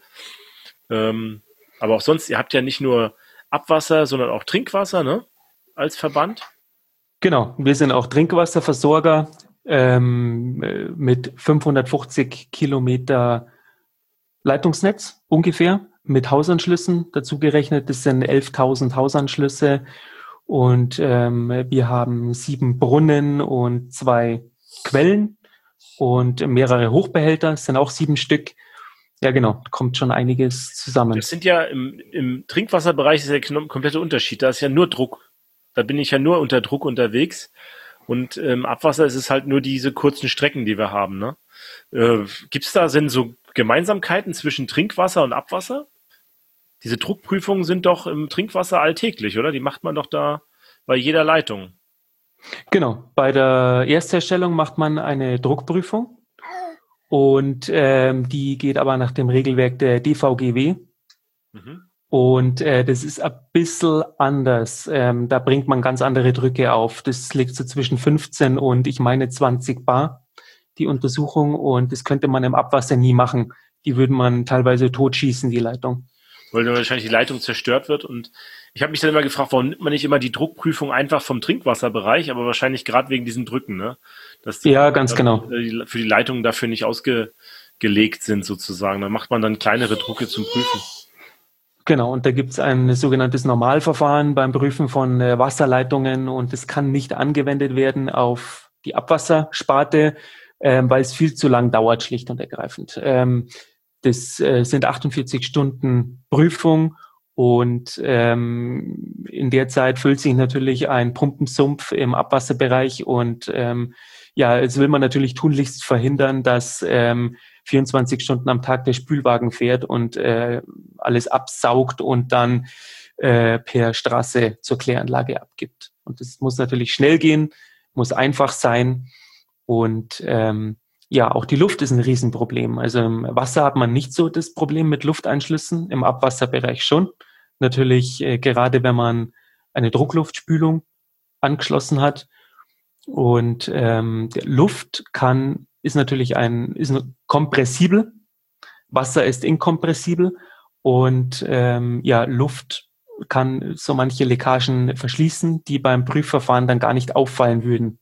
Ähm, aber auch sonst, ihr habt ja nicht nur Abwasser, sondern auch Trinkwasser, ne? Als Verband. Genau, wir sind auch Trinkwasserversorger ähm, äh, mit fünfhundertfünfzig Kilometer Leitungsnetz ungefähr mit Hausanschlüssen dazu gerechnet. Das sind elftausend Hausanschlüsse und ähm, wir haben sieben Brunnen und zwei Quellen und mehrere Hochbehälter. Es sind auch sieben Stück. Ja, genau, kommt schon einiges zusammen. Das sind ja im, im Trinkwasserbereich ist ja der komplette Unterschied. Da ist ja nur Druck. Da bin ich ja nur unter Druck unterwegs. Und im ähm, Abwasser ist es halt nur diese kurzen Strecken, die wir haben. Ne? Äh, Gibt es da sind so Gemeinsamkeiten zwischen Trinkwasser und Abwasser? Diese Druckprüfungen sind doch im Trinkwasser alltäglich, oder? Die macht man doch da bei jeder Leitung. Genau, bei der Erstherstellung macht man eine Druckprüfung und ähm, die geht aber nach dem Regelwerk der D V G W. Mhm. Und äh, das ist ein bisschen anders. Ähm, da bringt man ganz andere Drücke auf. Das liegt so zwischen fünfzehn und ich meine zwanzig Bar, die Untersuchung. Und das könnte man im Abwasser nie machen. Die würde man teilweise totschießen, die Leitung. Weil dann wahrscheinlich die Leitung zerstört wird. Und ich habe mich dann immer gefragt, warum nimmt man nicht immer die Druckprüfung einfach vom Trinkwasserbereich, aber wahrscheinlich gerade wegen diesen Drücken, ne? Dass die, ja, ganz genau. Für die Leitungen dafür nicht ausgelegt sind sozusagen. Da macht man dann kleinere Drucke zum Prüfen. Genau, und da gibt es ein sogenanntes Normalverfahren beim Prüfen von äh, Wasserleitungen und das kann nicht angewendet werden auf die Abwassersparte, äh, weil es viel zu lang dauert, schlicht und ergreifend. Ähm, das äh, sind achtundvierzig Stunden Prüfung und ähm, in der Zeit füllt sich natürlich ein Pumpensumpf im Abwasserbereich und ähm, ja, jetzt will man natürlich tunlichst verhindern, dass ähm, vierundzwanzig Stunden am Tag der Spülwagen fährt und äh, alles absaugt und dann äh, per Straße zur Kläranlage abgibt. Und das muss natürlich schnell gehen, muss einfach sein und ähm, ja, auch die Luft ist ein Riesenproblem. Also im Wasser hat man nicht so das Problem mit Lufteinschlüssen, im Abwasserbereich schon. Natürlich äh, gerade wenn man eine Druckluftspülung angeschlossen hat. Und ähm, Luft kann ist natürlich ein ist kompressibel, Wasser ist inkompressibel und ähm, ja Luft kann so manche Leckagen verschließen, die beim Prüfverfahren dann gar nicht auffallen würden.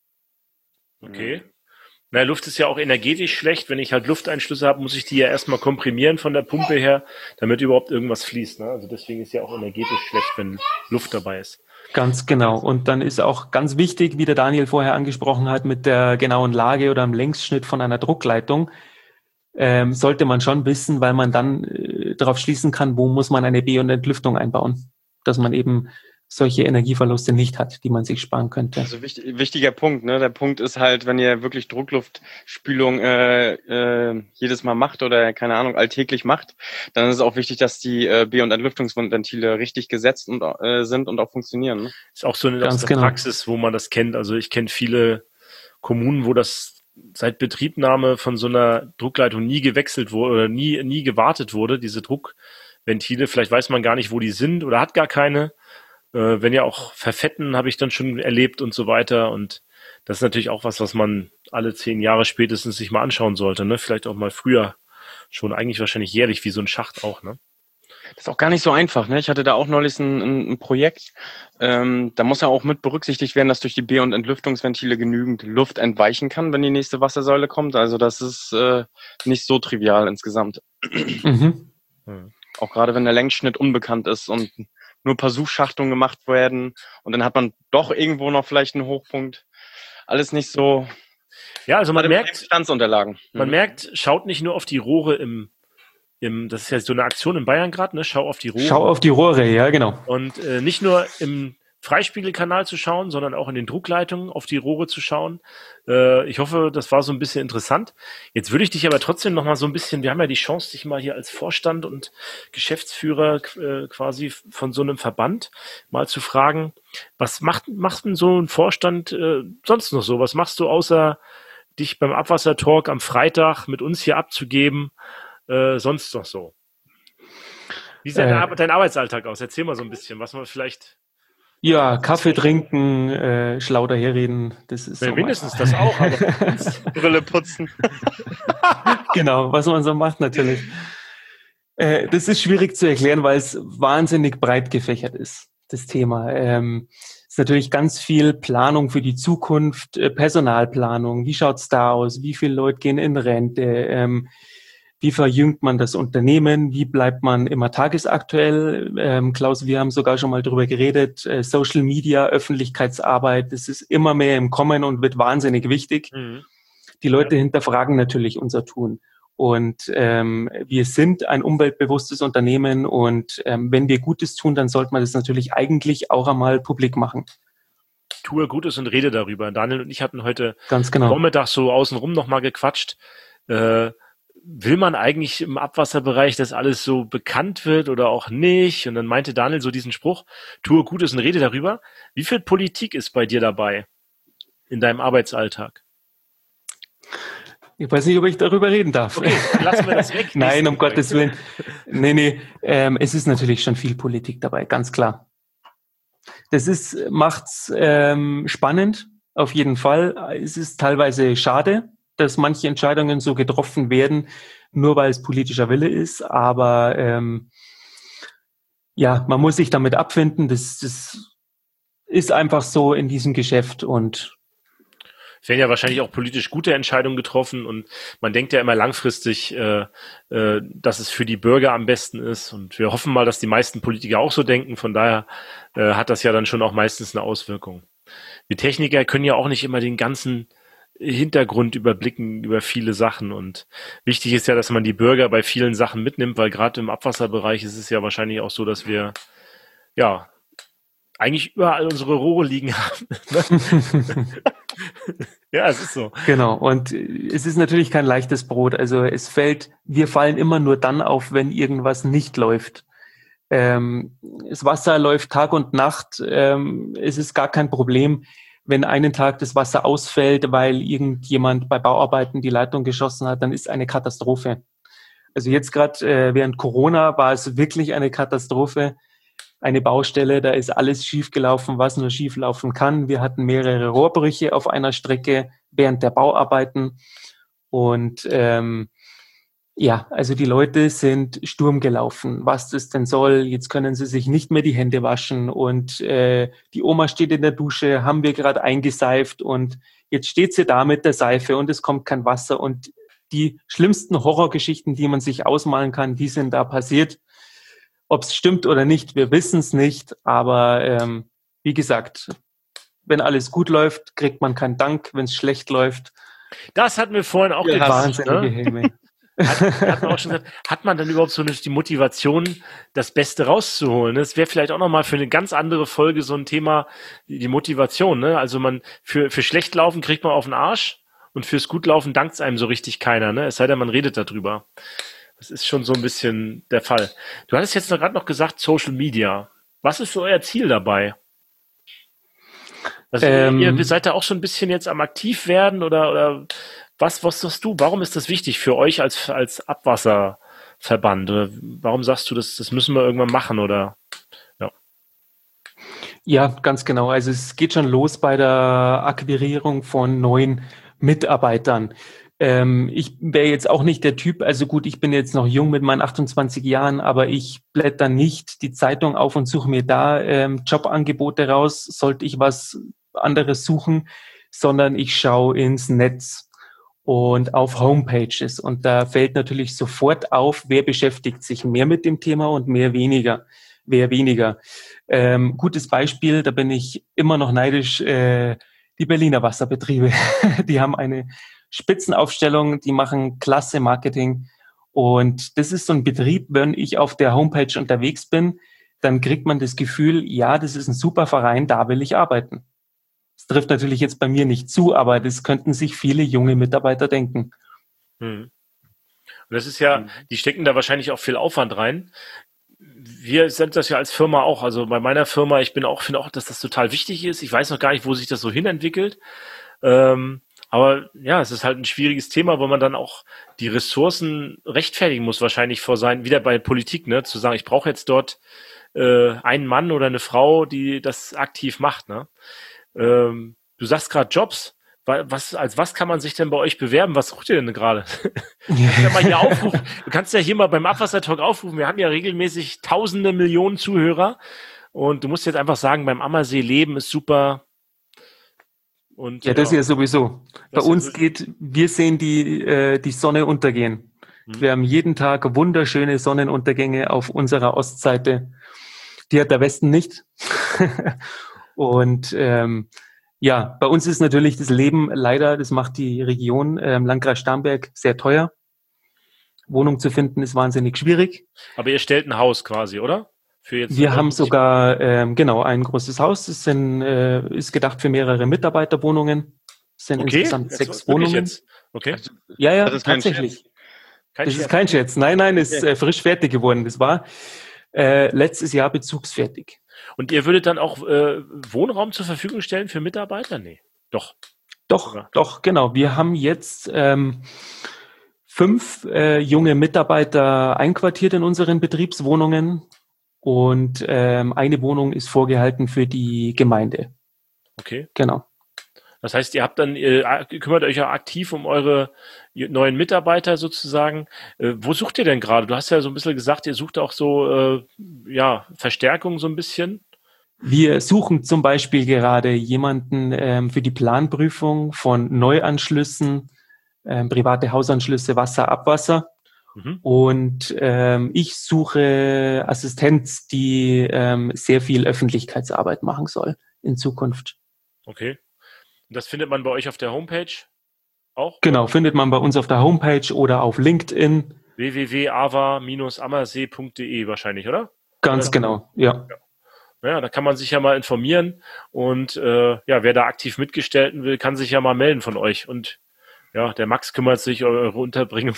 Okay. Na, Luft ist ja auch energetisch schlecht. Wenn ich halt Lufteinschlüsse habe, muss ich die ja erstmal komprimieren von der Pumpe her, damit überhaupt irgendwas fließt. Ne? Also deswegen ist ja auch energetisch schlecht, wenn Luft dabei ist. Ganz genau. Und dann ist auch ganz wichtig, wie der Daniel vorher angesprochen hat, mit der genauen Lage oder dem Längsschnitt von einer Druckleitung, ähm, sollte man schon wissen, weil man dann äh, darauf schließen kann, wo muss man eine B- und Entlüftung einbauen, dass man eben solche Energieverluste nicht hat, die man sich sparen könnte. Also wichtig, wichtiger Punkt, ne? Der Punkt ist halt, wenn ihr wirklich Druckluftspülung äh, äh, jedes Mal macht oder, keine Ahnung, alltäglich macht, dann ist es auch wichtig, dass die äh, B- und Entlüftungsventile richtig gesetzt und, äh, sind und auch funktionieren. Ne? Ist auch so eine aus der genau. Praxis, wo man das kennt. Also ich kenne viele Kommunen, wo das seit Betriebnahme von so einer Druckleitung nie gewechselt wurde oder nie, nie gewartet wurde, diese Druckventile. Vielleicht weiß man gar nicht, wo die sind oder hat gar keine. Äh, wenn ja auch verfetten, habe ich dann schon erlebt und so weiter. Und das ist natürlich auch was, was man alle zehn Jahre spätestens sich mal anschauen sollte. Ne? Vielleicht auch mal früher schon, eigentlich wahrscheinlich jährlich, wie so ein Schacht auch. Ne? Das ist auch gar nicht so einfach. Ne? Ich hatte da auch neulich ein, ein, ein Projekt. Ähm, da muss ja auch mit berücksichtigt werden, dass durch die B- und Entlüftungsventile genügend Luft entweichen kann, wenn die nächste Wassersäule kommt. Also das ist äh, nicht so trivial insgesamt. Mhm. Mhm. Auch gerade wenn der Längsschnitt unbekannt ist und nur ein paar Suchschachtungen gemacht werden und dann hat man doch irgendwo noch vielleicht einen Hochpunkt. Alles nicht so. Ja, also man merkt Standsunterlagen. Man mhm. merkt, schaut nicht nur auf die Rohre im Im, das ist ja so eine Aktion in Bayern gerade, ne? Schau auf die Rohre. Schau auf die Rohre, ja, genau. Und äh, nicht nur im Freispiegelkanal zu schauen, sondern auch in den Druckleitungen auf die Rohre zu schauen. Äh, ich hoffe, das war so ein bisschen interessant. Jetzt würde ich dich aber trotzdem noch mal so ein bisschen, wir haben ja die Chance, dich mal hier als Vorstand und Geschäftsführer äh, quasi von so einem Verband mal zu fragen, was macht, macht denn so ein Vorstand äh, sonst noch so? Was machst du, außer dich beim Abwassertalk am Freitag mit uns hier abzugeben? Äh, sonst noch so. Wie sieht äh, dein Arbeitsalltag aus? Erzähl mal so ein bisschen, was man vielleicht... Ja, Kaffee trinken, äh, schlau daherreden, das ist ja, so mindestens das auch, aber Brille putzen. Genau, was man so macht natürlich. Äh, das ist schwierig zu erklären, weil es wahnsinnig breit gefächert ist, das Thema. Ähm, es ist natürlich ganz viel Planung für die Zukunft, äh, Personalplanung, wie schaut's da aus, wie viele Leute gehen in Rente, ähm, wie verjüngt man das Unternehmen? Wie bleibt man immer tagesaktuell? Ähm, Klaus, wir haben sogar schon mal drüber geredet. Äh, Social Media, Öffentlichkeitsarbeit, das ist immer mehr im Kommen und wird wahnsinnig wichtig. Mhm. Die Leute ja. hinterfragen natürlich unser Tun. Und ähm, wir sind ein umweltbewusstes Unternehmen und ähm, wenn wir Gutes tun, dann sollte man das natürlich eigentlich auch einmal publik machen. Tue Gutes und rede darüber. Daniel und ich hatten heute Ganz genau. Vormittag so außenrum nochmal gequatscht. Äh, Will man eigentlich im Abwasserbereich, dass alles so bekannt wird oder auch nicht? Und dann meinte Daniel so diesen Spruch, tue Gutes und rede darüber. Wie viel Politik ist bei dir dabei in deinem Arbeitsalltag? Ich weiß nicht, ob ich darüber reden darf. Okay, dann lassen wir das weg. Nein, um Gottes Willen. Nee, nee, ähm, es ist natürlich schon viel Politik dabei, ganz klar. Das ist, macht's ähm, spannend, auf jeden Fall. Es ist teilweise schade, dass manche Entscheidungen so getroffen werden, nur weil es politischer Wille ist. Aber ähm, ja, man muss sich damit abfinden. Das, das ist einfach so in diesem Geschäft. Und es werden ja wahrscheinlich auch politisch gute Entscheidungen getroffen. Und man denkt ja immer langfristig, äh, äh, dass es für die Bürger am besten ist. Und wir hoffen mal, dass die meisten Politiker auch so denken. Von daher äh, hat das ja dann schon auch meistens eine Auswirkung. Wir Techniker können ja auch nicht immer den ganzen Hintergrund überblicken über viele Sachen und wichtig ist ja, dass man die Bürger bei vielen Sachen mitnimmt, weil gerade im Abwasserbereich ist es ja wahrscheinlich auch so, dass wir ja eigentlich überall unsere Rohre liegen haben. Ja, es ist so. Genau, und es ist natürlich kein leichtes Brot, also es fällt, wir fallen immer nur dann auf, wenn irgendwas nicht läuft. Ähm, das Wasser läuft Tag und Nacht, ähm, es ist gar kein Problem, wenn einen Tag das Wasser ausfällt, weil irgendjemand bei Bauarbeiten die Leitung geschossen hat, dann ist eine Katastrophe. Also jetzt gerade äh, während Corona war es wirklich eine Katastrophe. Eine Baustelle, da ist alles schiefgelaufen, was nur schief laufen kann. Wir hatten mehrere Rohrbrüche auf einer Strecke während der Bauarbeiten. Und ähm, ja, also die Leute sind Sturm gelaufen, was das denn soll. Jetzt können sie sich nicht mehr die Hände waschen und äh, die Oma steht in der Dusche, haben wir gerade eingeseift und jetzt steht sie da mit der Seife und es kommt kein Wasser und die schlimmsten Horrorgeschichten, die man sich ausmalen kann, die sind da passiert. Ob es stimmt oder nicht, wir wissen es nicht, aber ähm, wie gesagt, wenn alles gut läuft, kriegt man keinen Dank, wenn es schlecht läuft. Das hatten wir vorhin auch ja, gehasst, ne? Hat, hat, man auch schon gesagt, hat man dann überhaupt so eine, die Motivation, das Beste rauszuholen? Das wäre vielleicht auch nochmal für eine ganz andere Folge so ein Thema, die Motivation. Ne? Also man für, für schlecht laufen kriegt man auf den Arsch und fürs gut laufen dankt es einem so richtig keiner. Ne? Es sei denn, man redet darüber. Das ist schon so ein bisschen der Fall. Du hattest jetzt gerade noch gesagt, Social Media. Was ist so euer Ziel dabei? Also ähm, ihr seid da auch so ein bisschen jetzt am aktiv werden oder, oder was, was sagst du? Warum ist das wichtig für euch als, als Abwasserverband? Oder warum sagst du, das, das müssen wir irgendwann machen? Oder ja. Ja, ganz genau. Also es geht schon los bei der Akquirierung von neuen Mitarbeitern. Ähm, ich wäre jetzt auch nicht der Typ, also gut, ich bin jetzt noch jung mit meinen achtundzwanzig Jahren, aber ich blätter nicht die Zeitung auf und suche mir da ähm, Jobangebote raus, sollte ich was anderes suchen, sondern ich schaue ins Netz und auf Homepages. Und da fällt natürlich sofort auf, wer beschäftigt sich mehr mit dem Thema und mehr weniger, wer weniger. Ähm, gutes Beispiel, da bin ich immer noch neidisch, äh, die Berliner Wasserbetriebe. Die haben eine Spitzenaufstellung, die machen klasse Marketing. Und das ist so ein Betrieb, wenn ich auf der Homepage unterwegs bin, dann kriegt man das Gefühl, ja, das ist ein super Verein, da will ich arbeiten. Das trifft natürlich jetzt bei mir nicht zu, aber das könnten sich viele junge Mitarbeiter denken. Hm. Und das ist ja, die stecken da wahrscheinlich auch viel Aufwand rein. Wir sind das ja als Firma auch, also bei meiner Firma, ich bin auch, finde auch, dass das total wichtig ist. Ich weiß noch gar nicht, wo sich das so hinentwickelt. Ähm, aber ja, es ist halt ein schwieriges Thema, wo man dann auch die Ressourcen rechtfertigen muss, wahrscheinlich vor sein, wieder bei Politik, ne, zu sagen, ich brauche jetzt dort äh, einen Mann oder eine Frau, die das aktiv macht, ne. Ähm, du sagst gerade Jobs. Was, als was kann man sich denn bei euch bewerben? Was sucht ihr denn gerade? Du kannst ja mal hier aufrufen. Du kannst ja hier mal beim Abwassertalk aufrufen. Wir haben ja regelmäßig tausende Millionen Zuhörer. Und du musst jetzt einfach sagen, beim Ammersee leben ist super. Und, ja, das ja. ist ja sowieso. Bei uns ja geht, wir sehen die, äh, die Sonne untergehen. Hm. Wir haben jeden Tag wunderschöne Sonnenuntergänge auf unserer Ostseite. Die hat der Westen nicht. Und ähm, ja, bei uns ist natürlich das Leben leider, das macht die Region ähm, Landkreis Starnberg sehr teuer. Wohnung zu finden ist wahnsinnig schwierig. Aber ihr stellt ein Haus quasi, oder? Für jetzt Wir haben sogar ähm, genau ein großes Haus. Das sind, äh, ist gedacht für mehrere Mitarbeiterwohnungen. Es sind okay. insgesamt jetzt sechs Wohnungen. Jetzt? Okay. Also, ja, ja, das ist tatsächlich. Kein das Scherz. ist kein Scherz. Nein, nein, ist okay. äh, frisch fertig geworden. Das war äh, letztes Jahr bezugsfertig. Und ihr würdet dann auch äh, Wohnraum zur Verfügung stellen für Mitarbeiter? Nee, doch. Doch, ja. doch, genau. Wir haben jetzt ähm, fünf äh, junge Mitarbeiter einquartiert in unseren Betriebswohnungen und ähm, eine Wohnung ist vorgehalten für die Gemeinde. Okay. Genau. Das heißt, ihr habt dann, ihr kümmert euch ja aktiv um eure neuen Mitarbeiter sozusagen. Äh, wo sucht ihr denn gerade? Du hast ja so ein bisschen gesagt, ihr sucht auch so, äh, ja, Verstärkung so ein bisschen. Wir suchen zum Beispiel gerade jemanden ähm, für die Planprüfung von Neuanschlüssen, ähm, private Hausanschlüsse, Wasser, Abwasser. Mhm. Und ähm, ich suche Assistenz, die ähm, sehr viel Öffentlichkeitsarbeit machen soll in Zukunft. Okay. Das findet man bei euch auf der Homepage auch? Genau, findet man bei uns auf der Homepage oder auf LinkedIn. w w w punkt a w a dash ammersee punkt d e wahrscheinlich, oder? Ganz oder? Genau, ja. ja. Ja, da kann man sich ja mal informieren und äh, ja, wer da aktiv mitgestalten will, kann sich ja mal melden von euch. Und ja, der Max kümmert sich um eure Unterbringung.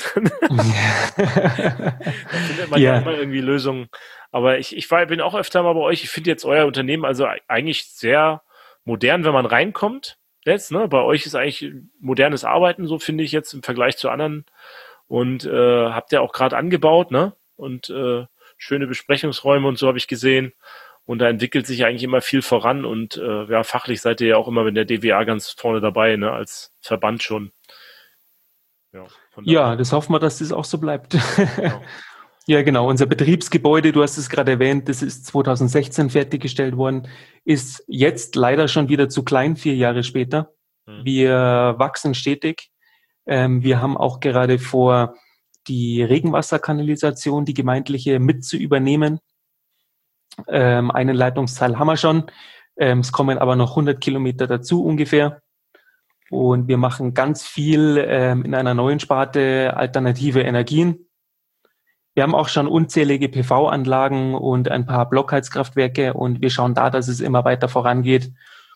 Da findet man ja. ja immer irgendwie Lösungen. Aber ich, ich war, bin auch öfter mal bei euch. Ich finde jetzt euer Unternehmen also eigentlich sehr modern, wenn man reinkommt. Jetzt, ne? Bei euch ist eigentlich modernes Arbeiten, so finde ich jetzt im Vergleich zu anderen. Und äh, habt ihr auch gerade angebaut, ne? Und äh, schöne Besprechungsräume und so habe ich gesehen. Und da entwickelt sich eigentlich immer viel voran. Und äh, ja, fachlich seid ihr ja auch immer mit der D W A ganz vorne dabei, ne? Als Verband schon. Ja, ja, das hoffen wir, dass das auch so bleibt. Genau. Ja, genau. Unser Betriebsgebäude, du hast es gerade erwähnt, das ist zwanzig sechzehn fertiggestellt worden, ist jetzt leider schon wieder zu klein, vier Jahre später. Mhm. Wir wachsen stetig. Ähm, wir haben auch gerade vor, die Regenwasserkanalisation, die gemeindliche, mit zu übernehmen. Ähm, einen Leitungsteil haben wir schon. Ähm, es kommen aber noch hundert Kilometer dazu ungefähr. Und wir machen ganz viel ähm, in einer neuen Sparte alternative Energien. Wir haben auch schon unzählige P V-Anlagen und ein paar Blockheizkraftwerke und wir schauen da, dass es immer weiter vorangeht.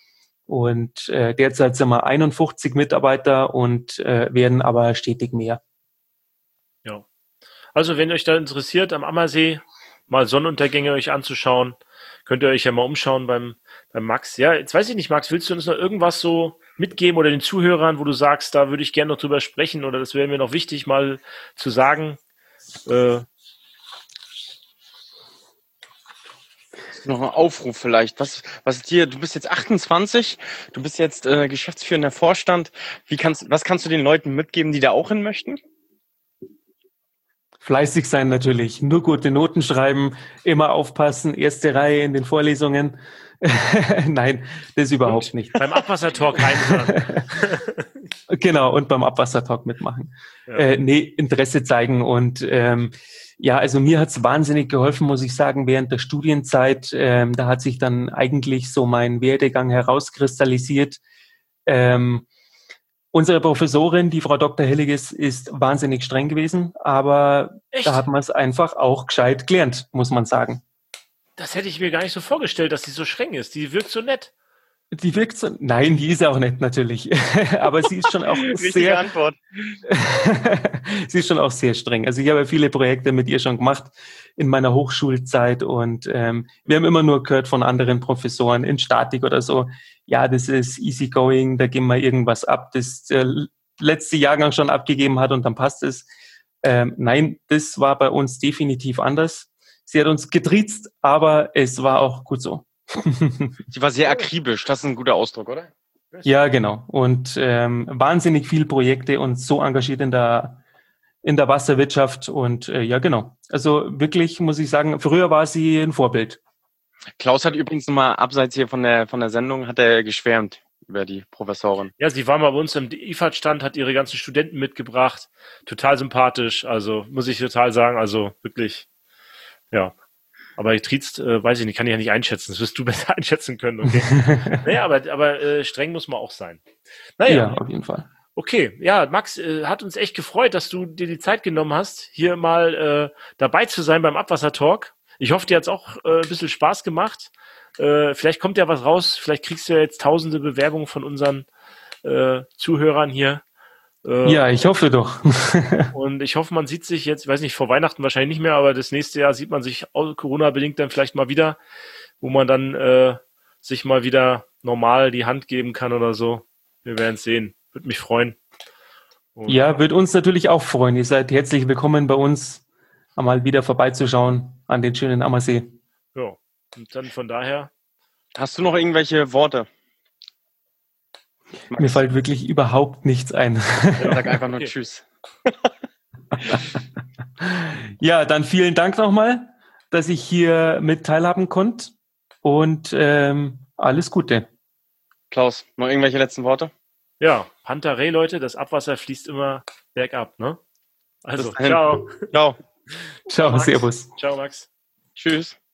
Und äh, derzeit sind wir einundfünfzig Mitarbeiter und äh, werden aber stetig mehr. Ja. Also wenn euch da interessiert, am Ammersee mal Sonnenuntergänge euch anzuschauen, könnt ihr euch ja mal umschauen beim, beim Max. Ja, jetzt weiß ich nicht, Max, willst du uns noch irgendwas so mitgeben oder den Zuhörern, wo du sagst, da würde ich gerne noch drüber sprechen oder das wäre mir noch wichtig, mal zu sagen? Äh, Noch ein Aufruf vielleicht. Was, was dir, du bist jetzt achtundzwanzig, du bist jetzt äh, geschäftsführender Vorstand. Wie kannst, was kannst du den Leuten mitgeben, die da auch hin möchten? Fleißig sein natürlich, nur gute Noten schreiben, immer aufpassen, erste Reihe in den Vorlesungen. Nein, das überhaupt und nicht. Beim Abwassertalk reinhören. Genau, und beim Abwassertalk mitmachen. Ja. Äh, nee, Interesse zeigen und ähm, ja, also mir hat's wahnsinnig geholfen, muss ich sagen, während der Studienzeit. Ähm, da hat sich dann eigentlich so mein Werdegang herauskristallisiert. Ähm, unsere Professorin, die Frau Doktor Hilliges, ist wahnsinnig streng gewesen, aber Echt? da hat man es einfach auch gescheit gelernt, muss man sagen. Das hätte ich mir gar nicht so vorgestellt, dass sie so streng ist. Die wirkt so nett. Die wirkt so, nein, die ist auch nett natürlich, aber sie ist schon auch sehr, Antwort. sie ist schon auch sehr streng. Also ich habe viele Projekte mit ihr schon gemacht in meiner Hochschulzeit und ähm, wir haben immer nur gehört von anderen Professoren in Statik oder so, ja, das ist easygoing, da geben wir irgendwas ab, das der letzte Jahrgang schon abgegeben hat und dann passt es. Ähm, nein, das war bei uns definitiv anders. Sie hat uns getriezt, aber es war auch gut so. Sie war sehr akribisch, das ist ein guter Ausdruck, oder? Ja, genau. Und ähm, wahnsinnig viele Projekte und so engagiert in der in der Wasserwirtschaft und äh, ja, genau. Also wirklich, muss ich sagen, früher war sie ein Vorbild. Klaus hat übrigens nochmal abseits hier von der von der Sendung, hat er geschwärmt über die Professorin. Ja, sie war mal bei uns im I F A D-Stand, hat ihre ganzen Studenten mitgebracht. Total sympathisch, also muss ich total sagen, also wirklich, ja. Aber getriezt, äh, weiß ich nicht, kann ich ja nicht einschätzen. Das wirst du besser einschätzen können, okay. Naja, aber, aber äh, streng muss man auch sein. Naja. Ja, auf jeden Fall. Okay, ja, Max, äh, hat uns echt gefreut, dass du dir die Zeit genommen hast, hier mal äh, dabei zu sein beim Abwassertalk. Ich hoffe, dir hat's auch äh, ein bisschen Spaß gemacht. Äh, vielleicht kommt ja was raus, vielleicht kriegst du ja jetzt tausende Bewerbungen von unseren äh, Zuhörern hier. Äh, ja, ich hoffe doch. Und ich hoffe, man sieht sich jetzt, ich weiß nicht, vor Weihnachten wahrscheinlich nicht mehr, aber das nächste Jahr sieht man sich Corona-bedingt dann vielleicht mal wieder, wo man dann äh, sich mal wieder normal die Hand geben kann oder so. Wir werden es sehen. Würde mich freuen. Und ja, wird uns natürlich auch freuen. Ihr seid herzlich willkommen bei uns, einmal wieder vorbeizuschauen an den schönen Ammersee. Ja, und dann von daher. Hast du noch irgendwelche Worte? Max? Mir fällt wirklich überhaupt nichts ein. Ja, sag einfach nur okay. Tschüss. Ja, dann vielen Dank nochmal, dass ich hier mit teilhaben konnte und ähm, alles Gute. Klaus, noch irgendwelche letzten Worte? Ja, Pantarei, Leute, das Abwasser fließt immer bergab, ne? Also, ciao. Ciao. Ciao, Max. Servus. Ciao, Max. Tschüss.